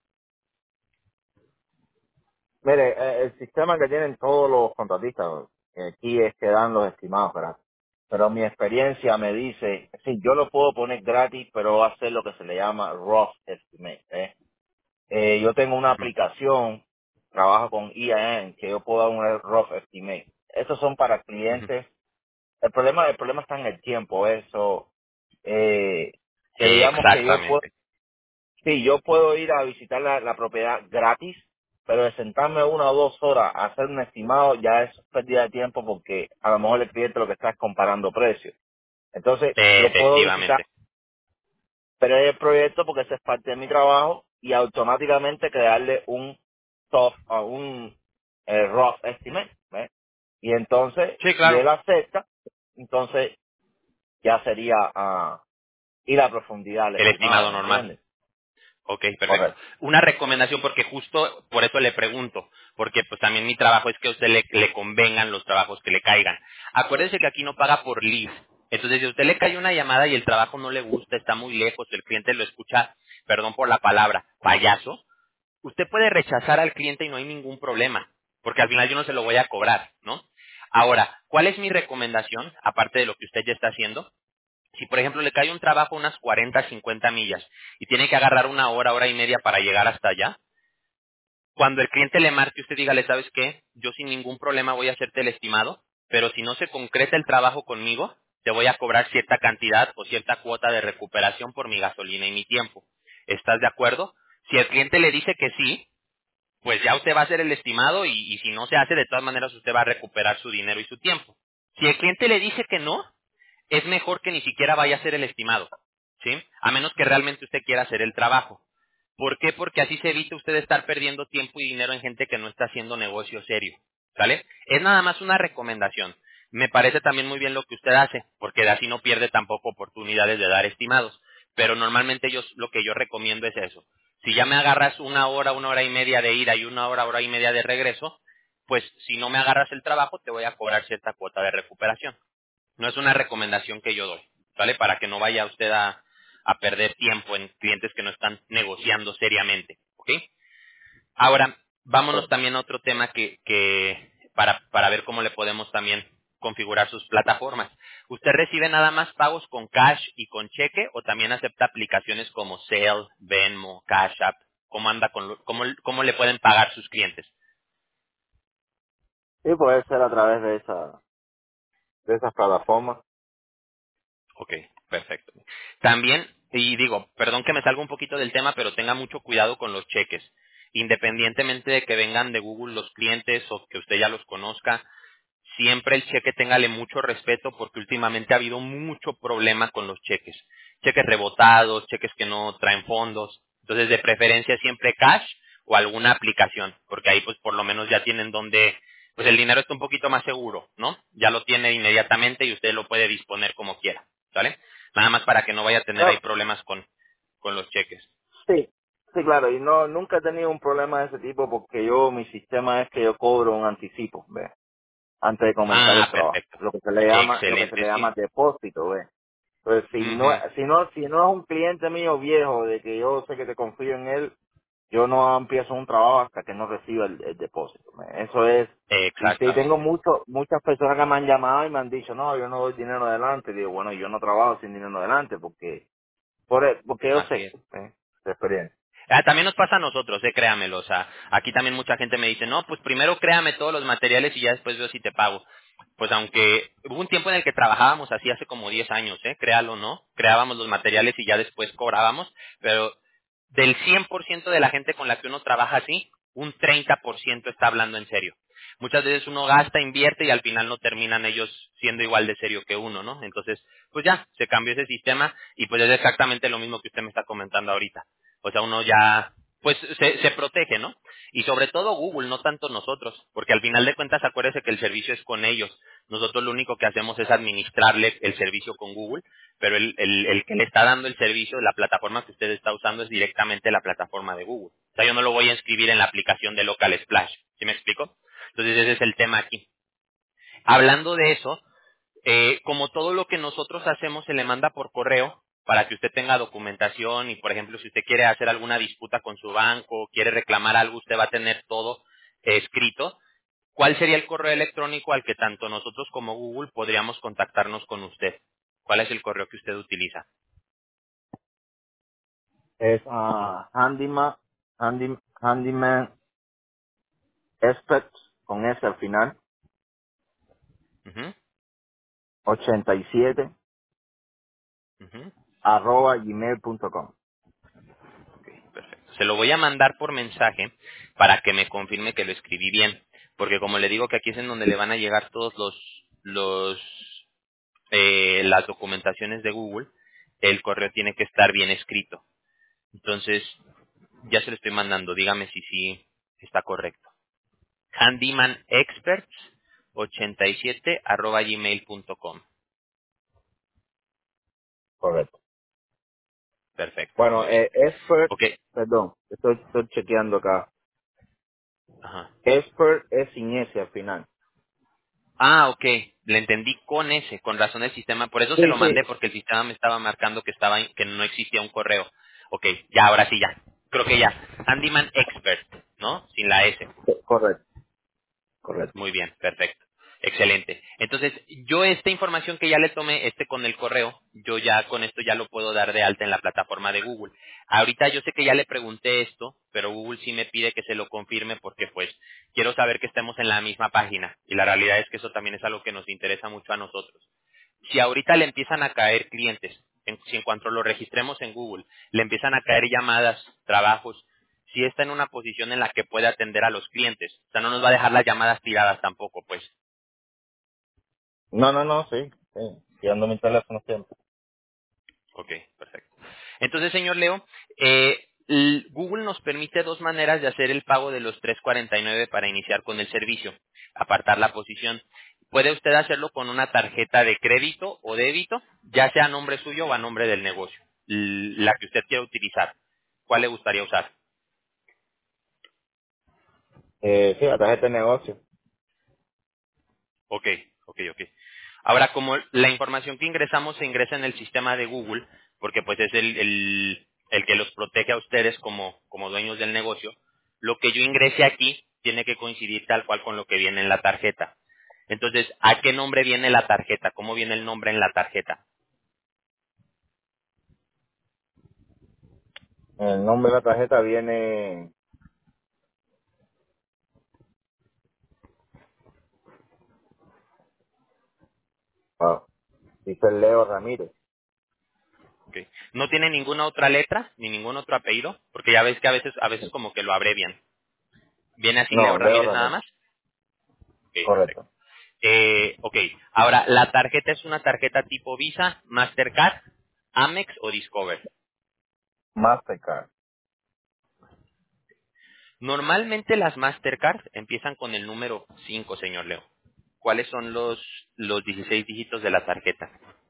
Mire, eh, el sistema que tienen todos los contratistas, Aquí es que dan los estimados gratis. Pero mi experiencia me dice, sí, yo lo puedo poner gratis, pero va a ser lo que se le llama rough estimate. ¿eh? Eh, yo tengo una Ujú, aplicación, trabajo con E I N, que yo puedo dar un rough estimate. Estos son para ujú. clientes. El problema, el problema está en el tiempo, eso. Eh, que digamos que yo puedo, Exactamente. sí, yo puedo ir a visitar la, la propiedad gratis, pero de sentarme una o dos horas a hacer un estimado ya es pérdida de tiempo porque a lo mejor el cliente lo que está es comparando precios. Entonces, lo puedo visitar, Efectivamente. pero es el proyecto porque ese es parte de mi trabajo y automáticamente crearle un soft, a un eh, rough estimate. ¿ves? Y entonces, Sí, si claro. él acepta, entonces ya sería ah, ir a profundidad al El estimado, estimado ¿me normal. entiendes? Ok, perfecto. Correcto. Una recomendación, porque justo por eso le pregunto, porque pues también mi trabajo es que a usted le, le convengan los trabajos que le caigan. Acuérdese que aquí no paga por lead. Entonces, si a usted le cae una llamada y el trabajo no le gusta, está muy lejos, el cliente lo escucha, perdón por la palabra, payaso, usted puede rechazar al cliente y no hay ningún problema, porque al final yo no se lo voy a cobrar, ¿no? Ahora, ¿cuál es mi recomendación, aparte de lo que usted ya está haciendo? Si, por ejemplo, le cae un trabajo unas cuarenta, cincuenta millas y tiene que agarrar una hora, hora y media para llegar hasta allá, cuando el cliente le marque, usted dígale, ¿sabes qué? Yo sin ningún problema voy a hacerte el estimado, pero si no se concreta el trabajo conmigo, te voy a cobrar cierta cantidad o cierta cuota de recuperación por mi gasolina y mi tiempo. ¿Estás de acuerdo? Si el cliente le dice que sí, pues ya usted va a hacer el estimado y, y si no se hace, de todas maneras usted va a recuperar su dinero y su tiempo. Si el cliente le dice que no, es mejor que ni siquiera vaya a hacer el estimado, ¿sí? A menos que realmente usted quiera hacer el trabajo. ¿Por qué? Porque así se evita usted estar perdiendo tiempo y dinero en gente que no está haciendo negocio serio, ¿sale? Es nada más una recomendación. Me parece también muy bien lo que usted hace, porque así no pierde tampoco oportunidades de dar estimados. Pero normalmente yo lo que yo recomiendo es eso. Si ya me agarras una hora, una hora y media de ida y una hora, hora y media de regreso, pues si no me agarras el trabajo te voy a cobrar cierta cuota de recuperación. No es una recomendación que yo doy, ¿vale? Para que no vaya usted a, a perder tiempo en clientes que no están negociando seriamente, ¿ok? Ahora, vámonos Correcto. también a otro tema que, que para, para ver cómo le podemos también configurar sus plataformas. ¿Usted recibe nada más pagos con cash y con cheque o también acepta aplicaciones como Zelle, Venmo, Cash App? ¿Cómo anda con lo- cómo, cómo le pueden pagar sus clientes? Sí, puede ser a través de esa, de esas plataformas. Ok, perfecto. También, y digo, perdón que me salga un poquito del tema, pero tenga mucho cuidado con los cheques. Independientemente de que vengan de Google los clientes o que usted ya los conozca, siempre el cheque téngale mucho respeto porque últimamente ha habido mucho problema con los cheques. Cheques rebotados, cheques que no traen fondos. Entonces, de preferencia siempre cash o alguna aplicación, porque ahí pues por lo menos ya tienen donde, pues el dinero está un poquito más seguro, ¿no? Ya lo tiene inmediatamente y usted lo puede disponer como quiera, ¿sale? Nada más para que no vaya a tener ahí No, problemas con, con los cheques. sí, sí, claro, y no, nunca he tenido un problema de ese tipo porque yo, mi sistema es que yo cobro un anticipo, ¿ves? Antes de comenzar el Ah, trabajo. perfecto. Lo que se le llama, lo que se Excelente, le sí. llama depósito, ¿ves? Pues si no, Ujú, si no, si no es un cliente mío viejo de que yo sé que te confío en él, yo no empiezo un trabajo hasta que no reciba el, el depósito. ¿ves? Eso es, y sí, tengo exactamente. mucho, muchas personas que me han llamado y me han dicho, no, yo no doy dinero adelante. Digo, bueno, yo no trabajo sin dinero adelante porque, por, e- porque yo Así sé, es. ¿ves? De experiencia. Ah, también nos pasa a nosotros, eh, créamelo. O sea, aquí también mucha gente me dice, no, pues primero créame todos los materiales y ya después veo si te pago. Pues aunque hubo un tiempo en el que trabajábamos así hace como diez años, ¿eh? Créalo, ¿no? Creábamos los materiales y ya después cobrábamos, pero del cien por ciento de la gente con la que uno trabaja así, un treinta por ciento está hablando en serio. Muchas veces uno gasta, invierte y al final no terminan ellos siendo igual de serio que uno, ¿no? Entonces, pues ya, se cambió ese sistema y pues es exactamente lo mismo que usted me está comentando ahorita. O sea, uno ya, pues se, se protege, ¿no? Y sobre todo Google, no tanto nosotros, porque al final de cuentas acuérdese que el servicio es con ellos. Nosotros lo único que hacemos es administrarle el servicio con Google, pero el, el, el que le está dando el servicio, la plataforma que usted está usando es directamente la plataforma de Google. O sea, yo no lo voy a inscribir en la aplicación de Local Splash. ¿Sí me explico? Entonces ese es el tema aquí. Hablando de eso, eh, como todo lo que nosotros hacemos se le manda por correo para que usted tenga documentación y, por ejemplo, si usted quiere hacer alguna disputa con su banco, quiere reclamar algo, usted va a tener todo eh, escrito. ¿Cuál sería el correo electrónico al que tanto nosotros como Google podríamos contactarnos con usted? ¿Cuál es el correo que usted utiliza? Es ah, handyman, handy, handyman experts con S al final, Ujú, ochenta y siete ujú. arroba gmail punto com. Ok, perfecto. Se lo voy a mandar por mensaje para que me confirme que lo escribí bien. Porque como le digo que aquí es en donde le van a llegar todos los, los eh, las documentaciones de Google, el correo tiene que estar bien escrito. Entonces, ya se lo estoy mandando. Dígame si sí está correcto. handyman experts ochenta y siete arroba gmail punto com. Correcto. Perfecto, Bueno, muy bien. eh, expert, Ok. perdón, estoy, estoy chequeando acá. Ajá. Expert es sin S al final. Ah, ok. Le entendí con ese, con razón el sistema. Por eso Sí, se lo mandé, sí, porque el sistema me estaba marcando que estaba que no existía un correo. Ok, ya, ahora sí, ya. Creo que ya. Handyman Expert, ¿no? Sin la S. correcto, correcto. Muy bien, perfecto. Excelente. Entonces, yo esta información que ya le tomé, este con el correo, yo ya con esto ya lo puedo dar de alta en la plataforma de Google. Ahorita yo sé que ya le pregunté esto, pero Google sí me pide que se lo confirme porque pues quiero saber que estemos en la misma página. Y la realidad es que eso también es algo que nos interesa mucho a nosotros. Si ahorita le empiezan a caer clientes, en, si en cuanto lo registremos en Google, le empiezan a caer llamadas, trabajos, si está en una posición en la que puede atender a los clientes. O sea, no nos va a dejar las llamadas tiradas tampoco, pues. No, no, no, sí, sí. Y ando mi teléfono siempre. Ok, perfecto. Entonces, señor Leo, eh, l- Google nos permite dos maneras de hacer el pago de los tres cuarenta y nueve para iniciar con el servicio, apartar la posición. Puede usted hacerlo con una tarjeta de crédito o débito, ya sea a nombre suyo o a nombre del negocio, l- la que usted quiera utilizar. ¿Cuál le gustaría usar? Eh, sí, la tarjeta de negocio. Ok, ok, ok. Ahora, como la información que ingresamos se ingresa en el sistema de Google, porque pues es el, el, el que los protege a ustedes como, como dueños del negocio, lo que yo ingrese aquí tiene que coincidir tal cual con lo que viene en la tarjeta. Entonces, ¿a qué nombre viene la tarjeta? ¿Cómo viene el nombre en la tarjeta? El nombre de la tarjeta viene, ah, dice Leo Ramírez. Ok. ¿No tiene ninguna otra letra ni ningún otro apellido? Porque ya ves que a veces, a veces como que lo abrevian. ¿Viene así Leo No, Leo Ramírez nada Ramírez. más? Ok, perfecto. Correcto. Eh, ok, ahora, ¿la tarjeta es una tarjeta tipo Visa, Mastercard, Amex o Discover? Mastercard. Normalmente las Mastercard empiezan con el número cinco, señor Leo. ¿Cuáles son los, los dieciséis dígitos de la tarjeta?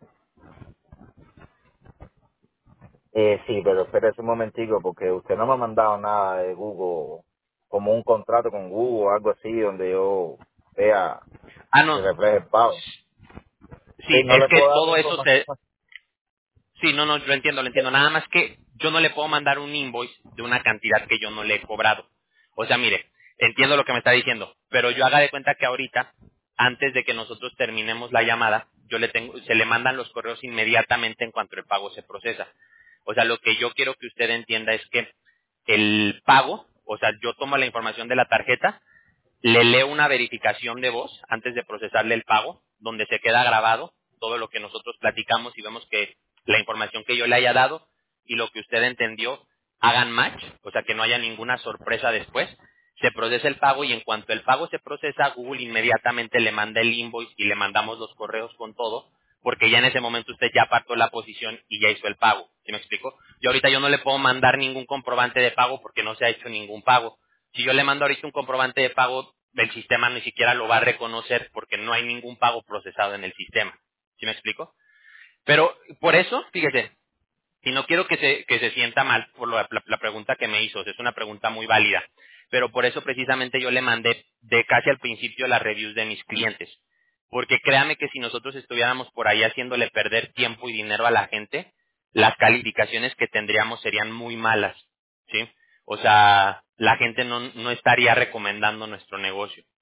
Eh, sí, pero espérese un momentico porque usted no me ha mandado nada de Google, como un contrato con Google o algo así donde yo vea Ah, que no, refleje el pago. Sí, sí, no es le que puedo dar la todo eso se, información. sí, no, no, lo entiendo, lo entiendo. Nada más que yo no le puedo mandar un invoice de una cantidad que yo no le he cobrado. O sea, mire, entiendo lo que me está diciendo, pero yo haga de cuenta que ahorita, antes de que nosotros terminemos la llamada, yo le tengo, se le mandan los correos inmediatamente en cuanto el pago se procesa. O sea, lo que yo quiero que usted entienda es que el pago, o sea, yo tomo la información de la tarjeta, le leo una verificación de voz antes de procesarle el pago, donde se queda grabado todo lo que nosotros platicamos y vemos que la información que yo le haya dado y lo que usted entendió hagan match, o sea que no haya ninguna sorpresa después. Se procesa el pago y en cuanto el pago se procesa, Google inmediatamente le manda el invoice y le mandamos los correos con todo, porque ya en ese momento usted ya apartó la posición y ya hizo el pago. ¿Sí me explico? Yo ahorita yo no le puedo mandar ningún comprobante de pago porque no se ha hecho ningún pago. Si yo le mando ahorita un comprobante de pago, el sistema ni siquiera lo va a reconocer porque no hay ningún pago procesado en el sistema. ¿Sí me explico? Pero por eso, fíjese, y no quiero que se, que se sienta mal por la, la- la pregunta que me hizo, es una pregunta muy válida, pero por eso precisamente yo le mandé de casi al principio las reviews de mis clientes, porque créame que si nosotros estuviéramos por ahí haciéndole perder tiempo y dinero a la gente, las calificaciones que tendríamos serían muy malas, ¿sí? O sea, la gente no, no estaría recomendando nuestro negocio.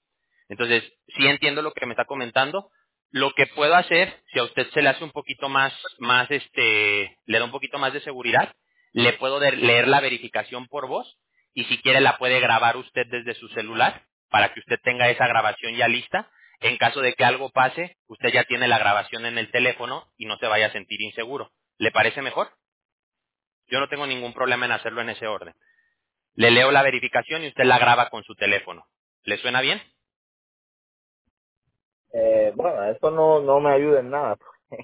Entonces, sí entiendo lo que me está comentando. Lo que puedo hacer, si a usted se le hace un poquito más, más este, le da un poquito más de seguridad, le puedo de- leer la verificación por voz y si quiere la puede grabar usted desde su celular para que usted tenga esa grabación ya lista. En caso de que algo pase, usted ya tiene la grabación en el teléfono y no se vaya a sentir inseguro. ¿Le parece mejor? Yo no tengo ningún problema en hacerlo en ese orden. Le leo la verificación y usted la graba con su teléfono. ¿Le suena bien? Eh, bueno, eso no, no me ayuda en nada.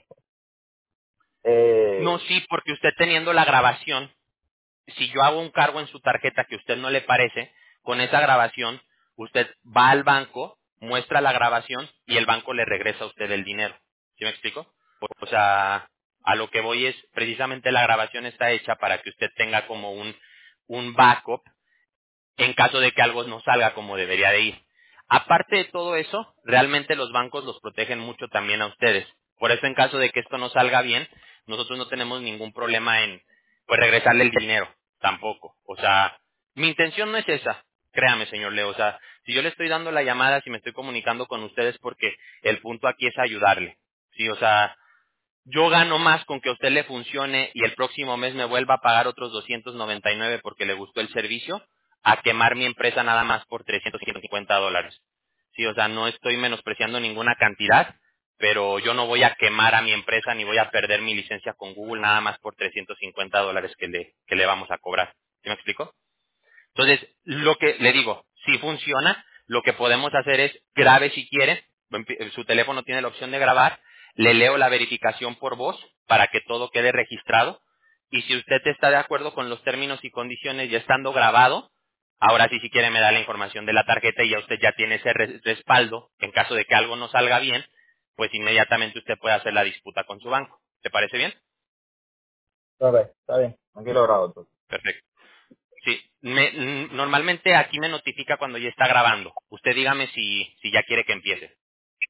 eh, No, sí, porque usted teniendo la grabación, si yo hago un cargo en su tarjeta que a usted no le parece, con esa grabación, usted va al banco, muestra la grabación y el banco le regresa a usted el dinero. ¿Sí me explico? O sea, a lo que voy es, precisamente la grabación está hecha para que usted tenga como un, un backup en caso de que algo no salga como debería de ir. Aparte de todo eso, realmente los bancos los protegen mucho también a ustedes. Por eso en caso de que esto no salga bien, nosotros no tenemos ningún problema en pues regresarle el dinero, tampoco. O sea, mi intención no es esa, créame señor Leo. O sea, si yo le estoy dando la llamada, si me estoy comunicando con ustedes porque el punto aquí es ayudarle. Sí, o sea, yo gano más con que a usted le funcione y el próximo mes me vuelva a pagar otros doscientos noventa y nueve porque le gustó el servicio, a quemar mi empresa nada más por trescientos cincuenta dólares. Sí, o sea, no estoy menospreciando ninguna cantidad, pero yo no voy a quemar a mi empresa ni voy a perder mi licencia con Google nada más por trescientos cincuenta dólares que le, que le vamos a cobrar. ¿Sí me explico? Entonces, lo que le digo, si funciona, lo que podemos hacer es grabe si quiere, su teléfono tiene la opción de grabar, le leo la verificación por voz para que todo quede registrado y si usted está de acuerdo con los términos y condiciones ya estando grabado, ahora sí si quiere me da la información de la tarjeta y ya usted ya tiene ese res- respaldo en caso de que algo no salga bien, pues inmediatamente usted puede hacer la disputa con su banco. ¿Te parece bien? ok, está bien, aquí lo grabo tú. Perfecto. Sí, me- n- normalmente aquí me notifica cuando ya está grabando. Usted dígame si, si ya quiere que empiece.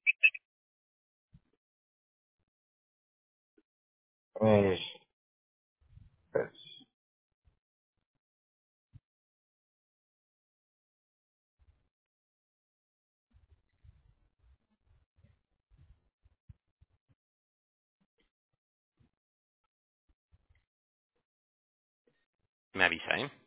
Eh, pues, Me avisa, ¿eh?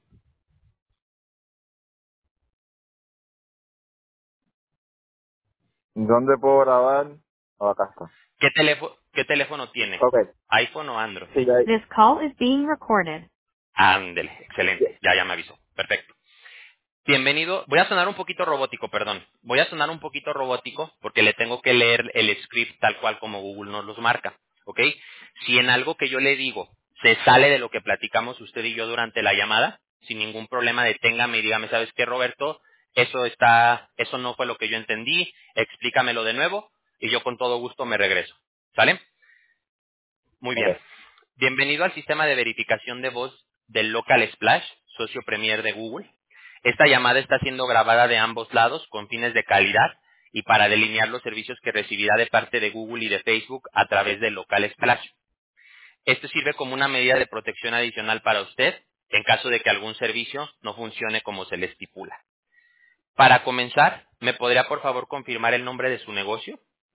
¿Dónde puedo grabar? O acá está. ¿Qué, teléfono ¿Qué teléfono tiene? Ok, ¿iPhone o Android? sí, ya, This call is being recorded. Ándele, ya. excelente. Ya, ya me avisó. Perfecto. Bienvenido. Voy a sonar un poquito robótico, perdón. Voy a sonar un poquito robótico porque le tengo que leer el script tal cual como Google nos los marca. ¿Ok? Si en algo que yo le digo se sale de lo que platicamos usted y yo durante la llamada, sin ningún problema deténgame y dígame, ¿sabes qué, Roberto? Eso está, eso no fue lo que yo entendí, explícamelo de nuevo y yo con todo gusto me regreso. ¿Sale? Muy Ok. bien. Bienvenido al sistema de verificación de voz del Local Splash, socio premier de Google. Esta llamada está siendo grabada de ambos lados con fines de calidad y para delinear los servicios que recibirá de parte de Google y de Facebook a través del Local Splash. Esto sirve como una medida de protección adicional para usted en caso de que algún servicio no funcione como se le estipula. Para comenzar, ¿me podría por favor confirmar el nombre de su negocio?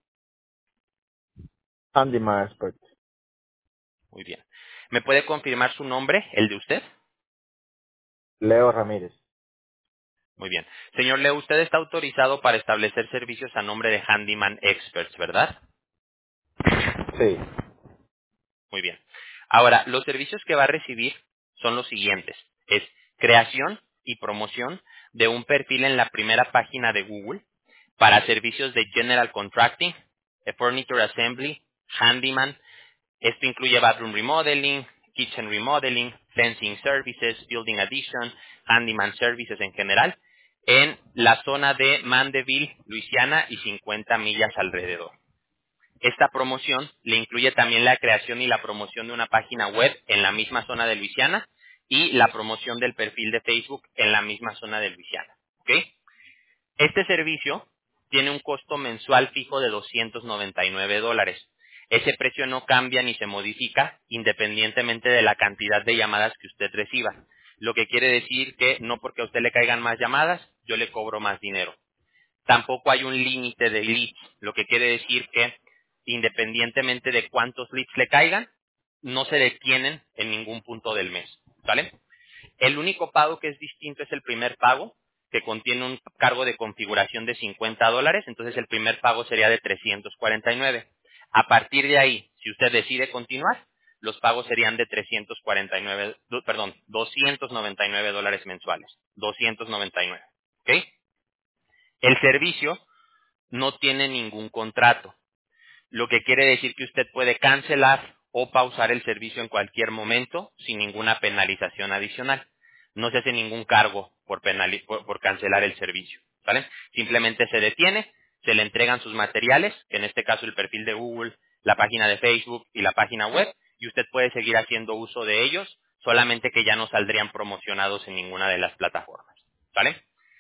Handyman Expert. Muy bien. ¿Me puede confirmar su nombre, el de usted? Leo Ramírez. Muy bien. Señor Leo, usted está autorizado para establecer servicios a nombre de Handyman Experts, ¿verdad? Sí. Muy bien. Ahora, los servicios que va a recibir son los siguientes. Es creación y promoción de un perfil en la primera página de Google para servicios de General Contracting, eh, Furniture Assembly, Handyman. Esto incluye Bathroom Remodeling, Kitchen Remodeling, Fencing Services, Building Addition, Handyman Services en general, en la zona de Mandeville, Luisiana y cincuenta millas alrededor. Esta promoción le incluye también la creación y la promoción de una página web en la misma zona de Luisiana y la promoción del perfil de Facebook en la misma zona de Luisiana. ¿Ok? Este servicio tiene un costo mensual fijo de doscientos noventa y nueve dólares. Ese precio no cambia ni se modifica independientemente de la cantidad de llamadas que usted reciba. Lo que quiere decir que no porque a usted le caigan más llamadas, yo le cobro más dinero. Tampoco hay un límite de leads, lo que quiere decir que independientemente de cuántos leads le caigan, no se detienen en ningún punto del mes, ¿vale? El único pago que es distinto es el primer pago, que contiene un cargo de configuración de cincuenta dólares, entonces el primer pago sería de trescientos cuarenta y nueve. A partir de ahí, si usted decide continuar, los pagos serían de trescientos cuarenta y nueve, do- perdón, doscientos noventa y nueve dólares mensuales, doscientos noventa y nueve, ¿ok? El servicio no tiene ningún contrato, lo que quiere decir que usted puede cancelar o pausar el servicio en cualquier momento sin ninguna penalización adicional. No se hace ningún cargo por, penali- por, por cancelar el servicio, ¿vale? Simplemente se detiene, se le entregan sus materiales, que en este caso el perfil de Google, la página de Facebook y la página web, y usted puede seguir haciendo uso de ellos, solamente que ya no saldrían promocionados en ninguna de las plataformas, ¿vale?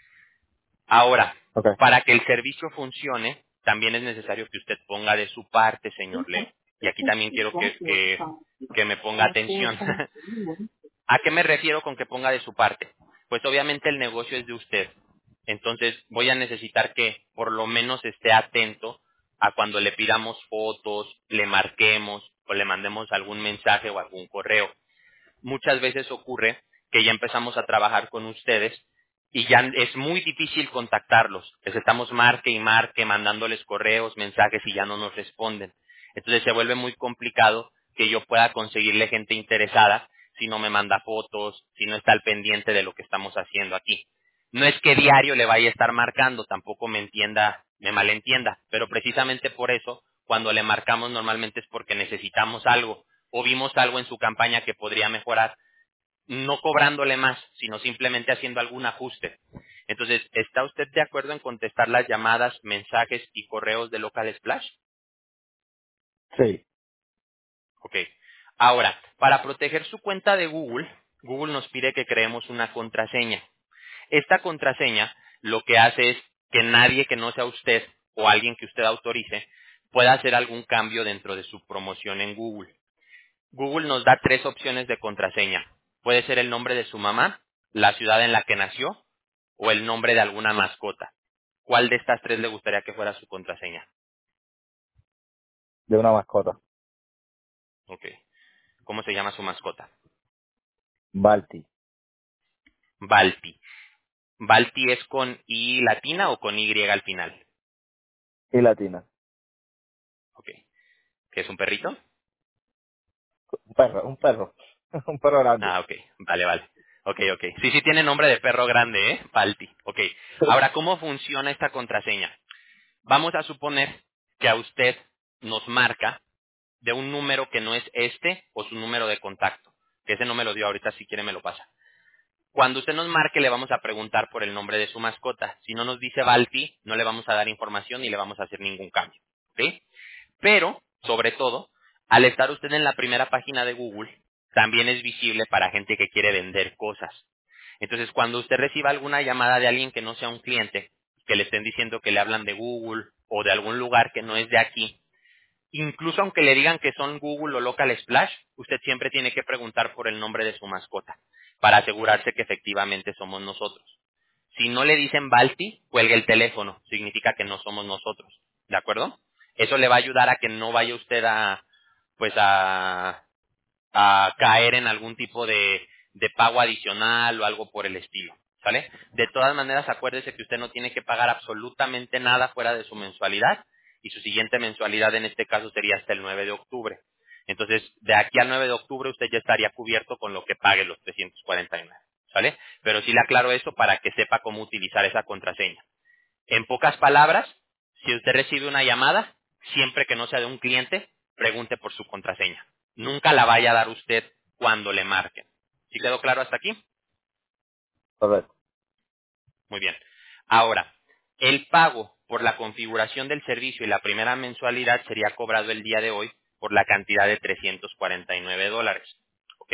Ahora, Ok. para que el servicio funcione, también es necesario que usted ponga de su parte, señor Leo. Y aquí también quiero que, que, que me ponga atención. ¿A qué me refiero con que ponga de su parte? Pues obviamente el negocio es de usted. Entonces voy a necesitar que por lo menos esté atento a cuando le pidamos fotos, le marquemos o le mandemos algún mensaje o algún correo. Muchas veces ocurre que ya empezamos a trabajar con ustedes y ya es muy difícil contactarlos. Les estamos marque y marque, mandándoles correos, mensajes y ya no nos responden. Entonces se vuelve muy complicado que yo pueda conseguirle gente interesada si no me manda fotos, si no está al pendiente de lo que estamos haciendo aquí. No es que diario le vaya a estar marcando, tampoco me entienda, me malentienda, pero precisamente por eso, cuando le marcamos normalmente es porque necesitamos algo o vimos algo en su campaña que podría mejorar, no cobrándole más, sino simplemente haciendo algún ajuste. Entonces, ¿está usted de acuerdo en contestar las llamadas, mensajes y correos de Local Splash? Sí. Ok. Ahora, para proteger su cuenta de Google, Google nos pide que creemos una contraseña. Esta contraseña lo que hace es que nadie que no sea usted o alguien que usted autorice pueda hacer algún cambio dentro de su promoción en Google. Google nos da tres opciones de contraseña. Puede ser el nombre de su mamá, la ciudad en la que nació o el nombre de alguna mascota. ¿Cuál de estas tres le gustaría que fuera su contraseña? De una mascota. Ok. ¿Cómo se llama su mascota? Balti. Balti. ¿Balti es con I latina o con Y al final? Y latina. Ok. ¿Qué es un perrito? Un perro, un perro. Un perro grande. Ah, ok. Vale, vale. Ok, ok. Sí, sí tiene nombre de perro grande, ¿eh? Balti. Ok. Ahora, ¿cómo funciona esta contraseña? Vamos a suponer que a usted nos marca de un número que no es este o su número de contacto. Que ese no me lo dio ahorita, si quiere me lo pasa. Cuando usted nos marque le vamos a preguntar por el nombre de su mascota. Si no nos dice Balti, no le vamos a dar información ni le vamos a hacer ningún cambio. ¿Ok? Pero, sobre todo, al estar usted en la primera página de Google, también es visible para gente que quiere vender cosas. Entonces, cuando usted reciba alguna llamada de alguien que no sea un cliente, que le estén diciendo que le hablan de Google o de algún lugar que no es de aquí, incluso aunque le digan que son Google o Local Splash, usted siempre tiene que preguntar por el nombre de su mascota para asegurarse que efectivamente somos nosotros. Si no le dicen Balti, cuelgue el teléfono, significa que no somos nosotros, ¿de acuerdo? Eso le va a ayudar a que no vaya usted a, pues a, a caer en algún tipo de, de pago adicional o algo por el estilo, ¿sale? De todas maneras, acuérdese que usted no tiene que pagar absolutamente nada fuera de su mensualidad y su siguiente mensualidad en este caso sería hasta el nueve de octubre. Entonces, de aquí al nueve de octubre usted ya estaría cubierto con lo que pague los trescientos cuarenta y nueve, ¿sale? Pero sí le aclaro eso para que sepa cómo utilizar esa contraseña. En pocas palabras, si usted recibe una llamada, siempre que no sea de un cliente, pregunte por su contraseña. Nunca la vaya a dar usted cuando le marquen. ¿Sí quedó claro hasta aquí? Correcto. Muy bien. Ahora, el pago por la configuración del servicio y la primera mensualidad sería cobrado el día de hoy por la cantidad de trescientos cuarenta y nueve dólares. ¿Ok?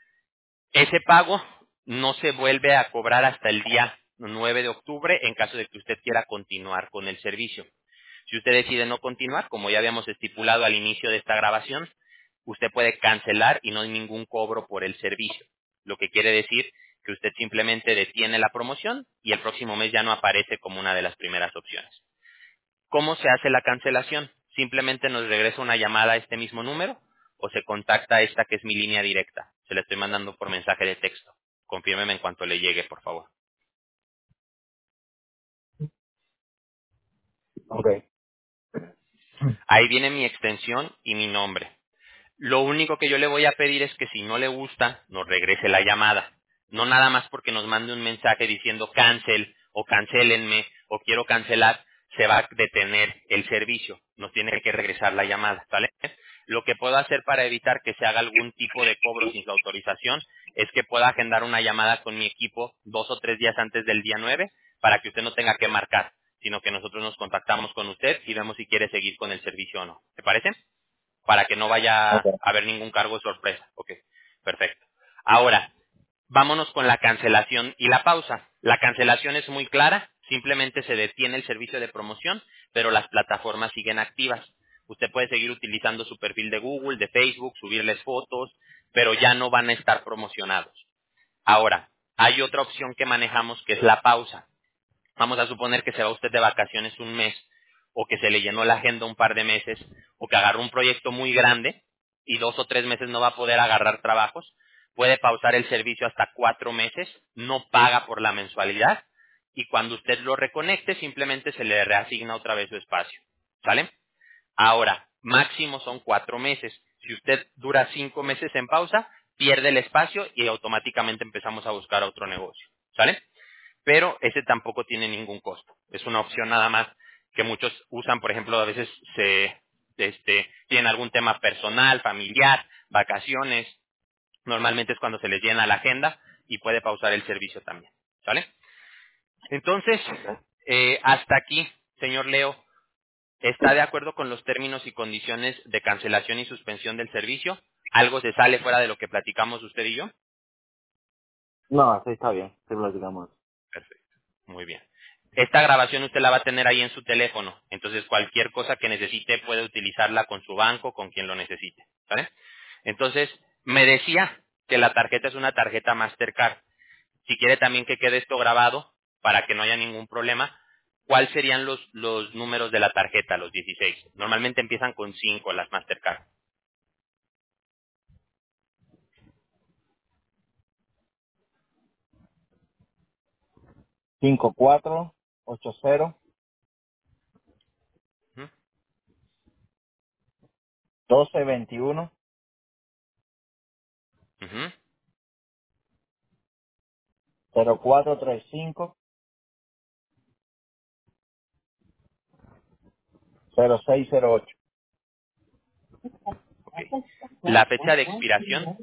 Ese pago no se vuelve a cobrar hasta el día nueve de octubre en caso de que usted quiera continuar con el servicio. Si usted decide no continuar, como ya habíamos estipulado al inicio de esta grabación, usted puede cancelar y no hay ningún cobro por el servicio. Lo que quiere decir que usted simplemente detiene la promoción y el próximo mes ya no aparece como una de las primeras opciones. ¿Cómo se hace la cancelación? Simplemente nos regresa una llamada a este mismo número o se contacta a esta que es mi línea directa. Se la estoy mandando por mensaje de texto. Confírmeme en cuanto le llegue, por favor. Ok. Ahí viene mi extensión y mi nombre. Lo único que yo le voy a pedir es que si no le gusta, nos regrese la llamada. No nada más porque nos mande un mensaje diciendo cancel o cancélenme o quiero cancelar, se va a detener el servicio. Nos tiene que regresar la llamada, ¿vale? Lo que puedo hacer para evitar que se haga algún tipo de cobro sin su autorización es que pueda agendar una llamada con mi equipo dos o tres días antes del día nueve para que usted no tenga que marcar, sino que nosotros nos contactamos con usted y vemos si quiere seguir con el servicio o no. ¿Te parece? Para que no vaya Ok. a haber ningún cargo de sorpresa. Ok, perfecto. Ahora, vámonos con la cancelación y la pausa. La cancelación es muy clara, simplemente se detiene el servicio de promoción, pero las plataformas siguen activas. Usted puede seguir utilizando su perfil de Google, de Facebook, subirles fotos, pero ya no van a estar promocionados. Ahora, hay otra opción que manejamos que es la pausa. Vamos a suponer que se va usted de vacaciones un mes, o que se le llenó la agenda un par de meses, o que agarró un proyecto muy grande y dos o tres meses no va a poder agarrar trabajos. Puede pausar el servicio hasta cuatro meses, no paga por la mensualidad, y cuando usted lo reconecte simplemente se le reasigna otra vez su espacio. ¿Sale? Ahora, máximo son cuatro meses. Si usted dura cinco meses en pausa, pierde el espacio y automáticamente empezamos a buscar otro negocio. ¿Sale? Pero ese tampoco tiene ningún costo. Es una opción nada más que muchos usan, por ejemplo, a veces se este, tienen algún tema personal, familiar, vacaciones. Normalmente es cuando se les llena la agenda y puede pausar el servicio también. ¿Sale? Entonces, Ok. eh, hasta aquí, señor Leo, ¿está de acuerdo con los términos y condiciones de cancelación y suspensión del servicio? ¿Algo se sale fuera de lo que platicamos usted y yo? No, así está bien. Sí, platicamos. Perfecto. Muy bien. Esta grabación usted la va a tener ahí en su teléfono. Entonces, cualquier cosa que necesite puede utilizarla con su banco, con quien lo necesite. ¿Vale? Entonces, me decía que la tarjeta es una tarjeta Mastercard. Si quiere también que quede esto grabado para que no haya ningún problema, ¿cuáles serían los, los números de la tarjeta, los dieciséis? Normalmente empiezan con cinco las Mastercard. cinco cuatro ocho cero ¿Mm? doce veintiuno Ujú. cero cuatro treinta y cinco cero seis cero ocho Ok. La fecha de expiración,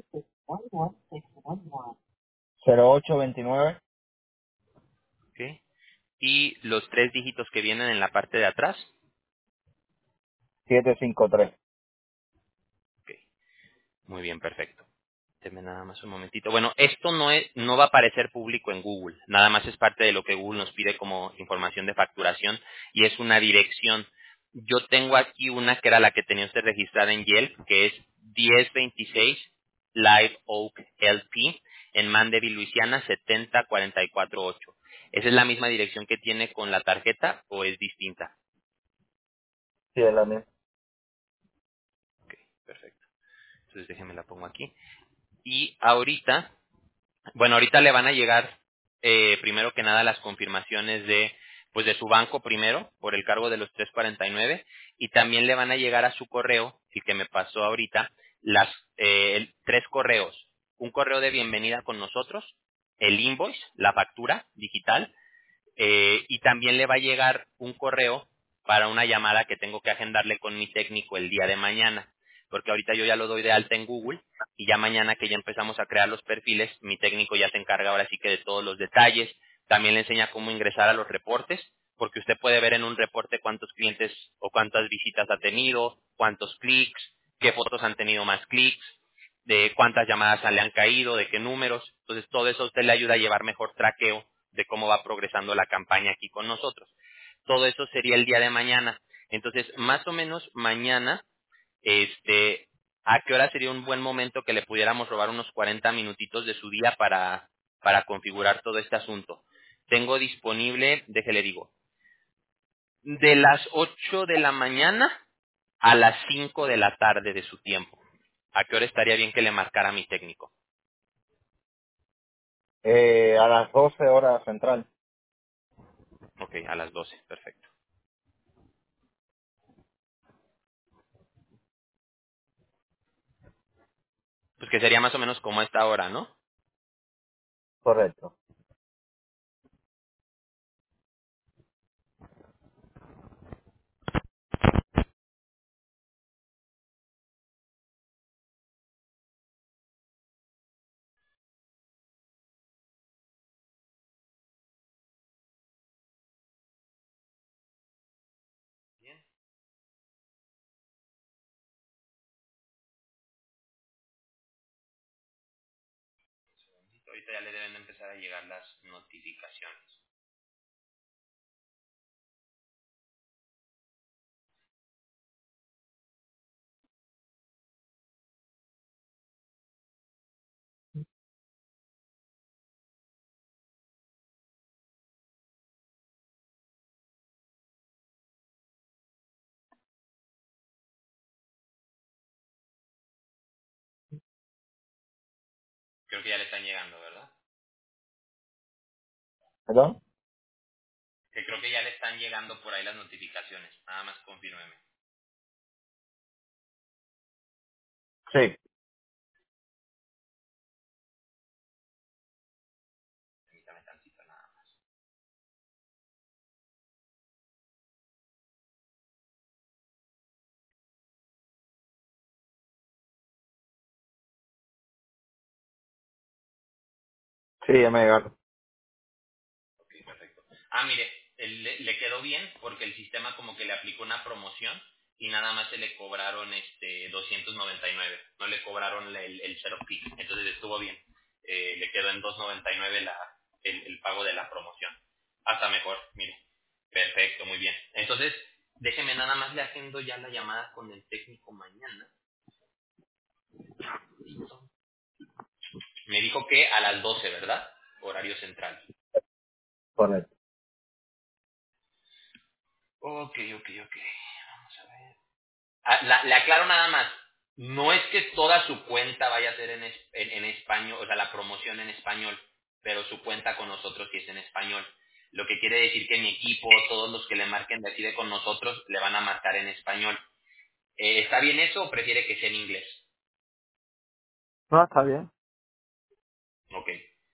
cero ocho veintinueve ok, y los tres dígitos que vienen en la parte de atrás. siete cinco tres. Ok. Muy bien, perfecto. Deme nada más un momentito. Bueno, esto no es, no va a aparecer público en Google. Nada más es parte de lo que Google nos pide como información de facturación y es una dirección. Yo tengo aquí una que era la que tenía usted registrada en Yelp, que es diez veintiséis Live Oak L P en Mandeville, Luisiana, setenta cuarenta y cuatro ocho. ¿Esa es la misma dirección que tiene con la tarjeta o es distinta? Sí, es la misma. Ok, perfecto. Entonces déjeme la pongo aquí. Y ahorita Bueno, ahorita le van a llegar eh, primero que nada las confirmaciones de pues de su banco primero por el cargo de los tres cuarenta y nueve y también le van a llegar a su correo, el que me pasó ahorita, las eh, el- tres correos, un correo de bienvenida con nosotros, el invoice, la factura digital eh, y también le va a llegar un correo para una llamada que tengo que agendarle con mi técnico el día de mañana, porque ahorita yo ya lo doy de alta en Google y ya mañana que ya empezamos a crear los perfiles, mi técnico ya se encarga ahora sí que de todos los detalles, también le enseña cómo ingresar a los reportes, porque usted puede ver en un reporte cuántos clientes o cuántas visitas ha tenido, cuántos clics, qué fotos han tenido más clics, de cuántas llamadas le han caído, de qué números. Entonces, todo eso a usted le ayuda a llevar mejor traqueo de cómo va progresando la campaña aquí con nosotros. Todo eso sería el día de mañana. Entonces, más o menos mañana, este, ¿a qué hora sería un buen momento que le pudiéramos robar unos cuarenta minutitos de su día para para configurar todo este asunto. Tengo disponible, déjele digo, de las ocho de la mañana a las cinco de la tarde de su tiempo. ¿A qué hora estaría bien que le marcara a mi técnico? Eh, a las doce horas central. Ok, a las doce, perfecto. Pues que sería más o menos como a esta hora, ¿no? Correcto. Bien. Ahorita ya le deben de empezar a llegar las notificaciones. Creo que ya le están llegando, ¿verdad? ¿Perdón? Que creo que ya le están llegando por ahí las notificaciones. Nada más confírmeme. Sí. Permítame tantito nada más. Sí, ya me llegaron. Ok, perfecto. Ah, mire, el- le, le quedó bien porque el sistema como que le aplicó una promoción y nada más se le cobraron este doscientos noventa y nueve. No le cobraron el, el cero fee. Entonces estuvo bien. Eh, le quedó en doscientos noventa y nueve la, el, el pago de la promoción. Hasta mejor, mire. Perfecto, muy bien. Entonces, déjeme nada más le agendo ya la llamada con el técnico mañana. Me dijo que a las doce, ¿verdad? Horario central. Correcto. Ok, ok, ok. Vamos a ver. Ah, la- le aclaro nada más. No es que toda su cuenta vaya a ser en, es- en, en español, o sea, la promoción en español, pero su cuenta con nosotros sí es en español. Lo que quiere decir que mi equipo, todos los que le marquen de aquí de con nosotros, le van a marcar en español. Eh, ¿Está bien eso o prefiere que sea en inglés? No, está bien. Ok.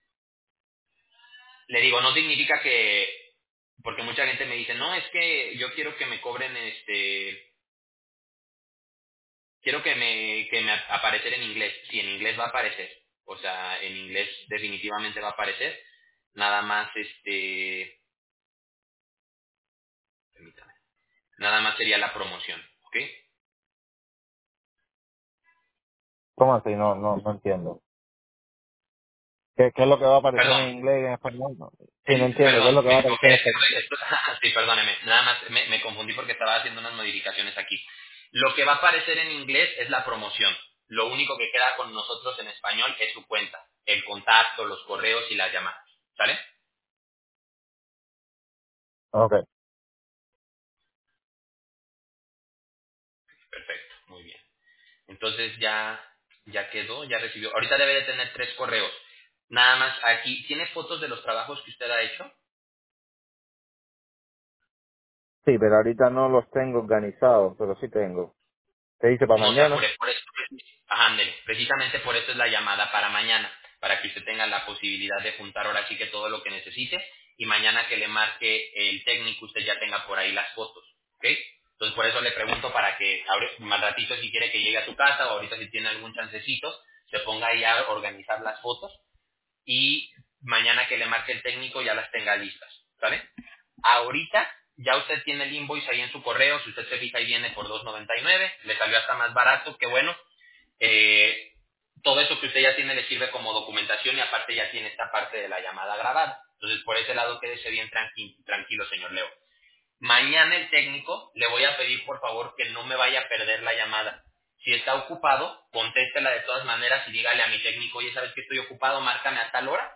Le digo, no significa que, porque mucha gente me dice, no, es que yo quiero que me cobren este quiero que me, que me aparecer en inglés. Sí, en inglés va a aparecer. O sea, en inglés definitivamente va a aparecer. Nada más, este, permítame. Nada más sería la promoción, ¿ok? ¿Cómo así? No, no, no entiendo. ¿Qué, ¿Qué es lo que va a aparecer Perdón, en inglés y en español? No. Sí, no el- entiendo. ¿Qué es perdón, lo que me va a equivoqué. aparecer en Es que español? estoy- estoy- sí, perdóneme. Nada más me, me confundí porque estaba haciendo unas modificaciones aquí. Lo que va a aparecer en inglés es la promoción. Lo único que queda con nosotros en español es su cuenta, el contacto, los correos y las llamadas. ¿Sale? Ok. Perfecto, muy bien. Entonces ya, ya quedó, ya recibió. Ahorita debe de tener tres correos. Nada más aquí. ¿Tiene fotos de los trabajos que usted ha hecho? Sí, pero ahorita no los tengo organizados, pero sí tengo. ¿Te dice para No se mañana? apure, por eso, ajá, ándele. Precisamente por eso es la llamada para mañana, para que usted tenga la posibilidad de juntar ahora sí que todo lo que necesite y mañana que le marque el técnico usted ya tenga por ahí las fotos, ¿ok? Entonces por eso le pregunto para que ahora, más ratito si quiere que llegue a su casa o ahorita si tiene algún chancecito, se ponga ahí a organizar las fotos y mañana que le marque el técnico ya las tenga listas, ¿vale? Ahorita ya usted tiene el invoice ahí en su correo, si usted se fija ahí viene por dos noventa y nueve, le salió hasta más barato, qué bueno. Eh, todo eso que usted ya tiene le sirve como documentación y aparte ya tiene esta parte de la llamada grabada. Entonces por ese lado quédese bien tranqui- tranquilo, señor Leo. Mañana el técnico le voy a pedir por favor que no me vaya a perder la llamada. Si está ocupado, contéstela de todas maneras y dígale a mi técnico, oye, ¿sabes que estoy ocupado? Márcame a tal hora.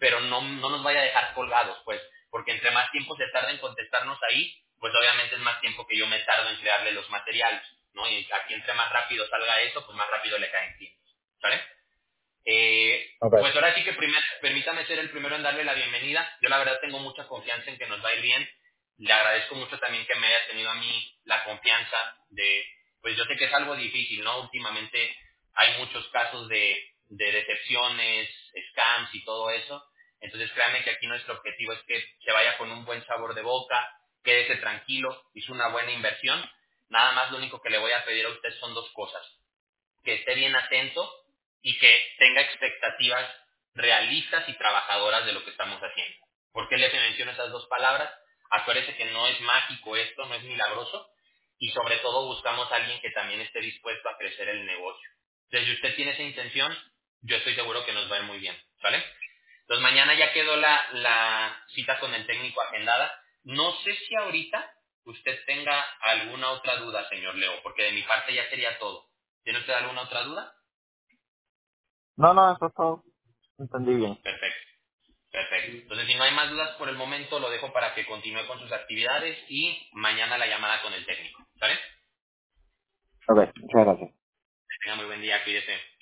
pero no, no nos vaya a dejar colgados, pues, porque entre más tiempo se tarda en contestarnos ahí, pues obviamente es más tiempo que yo me tardo en crearle los materiales, ¿no? Y aquí entre más rápido salga eso, pues más rápido le caen tiempos, ¿vale? Eh, Ok. pues ahora sí que primer, permítame ser el primero en darle la bienvenida. Yo la verdad tengo mucha confianza en que nos va a ir bien. Le agradezco mucho también que me haya tenido a mí la confianza de, pues yo sé que es algo difícil, ¿no? Últimamente hay muchos casos de, de decepciones, scams y todo eso. Entonces créanme que aquí nuestro objetivo es que se vaya con un buen sabor de boca, quédese tranquilo, hizo una buena inversión. Nada más lo único que le voy a pedir a usted son dos cosas: que esté bien atento y que tenga expectativas realistas y trabajadoras de lo que estamos haciendo. ¿Por qué les menciono esas dos palabras? Acuérdese que no es mágico esto, no es milagroso, y sobre todo buscamos a alguien que también esté dispuesto a crecer el negocio. Entonces, si usted tiene esa intención, yo estoy seguro que nos va a ir muy bien, ¿vale? Entonces, mañana ya quedó la, la cita con el técnico agendada. No sé si ahorita usted tenga alguna otra duda, señor Leo, porque de mi parte ya sería todo. ¿Tiene usted alguna otra duda? No, no, eso es todo. Entendí bien. Perfecto, perfecto. Entonces, si no hay más dudas por el momento, lo dejo para que continúe con sus actividades y mañana la llamada con el técnico. ¿Sale? Ok, muchas gracias. Que tenga muy buen día, cuídese.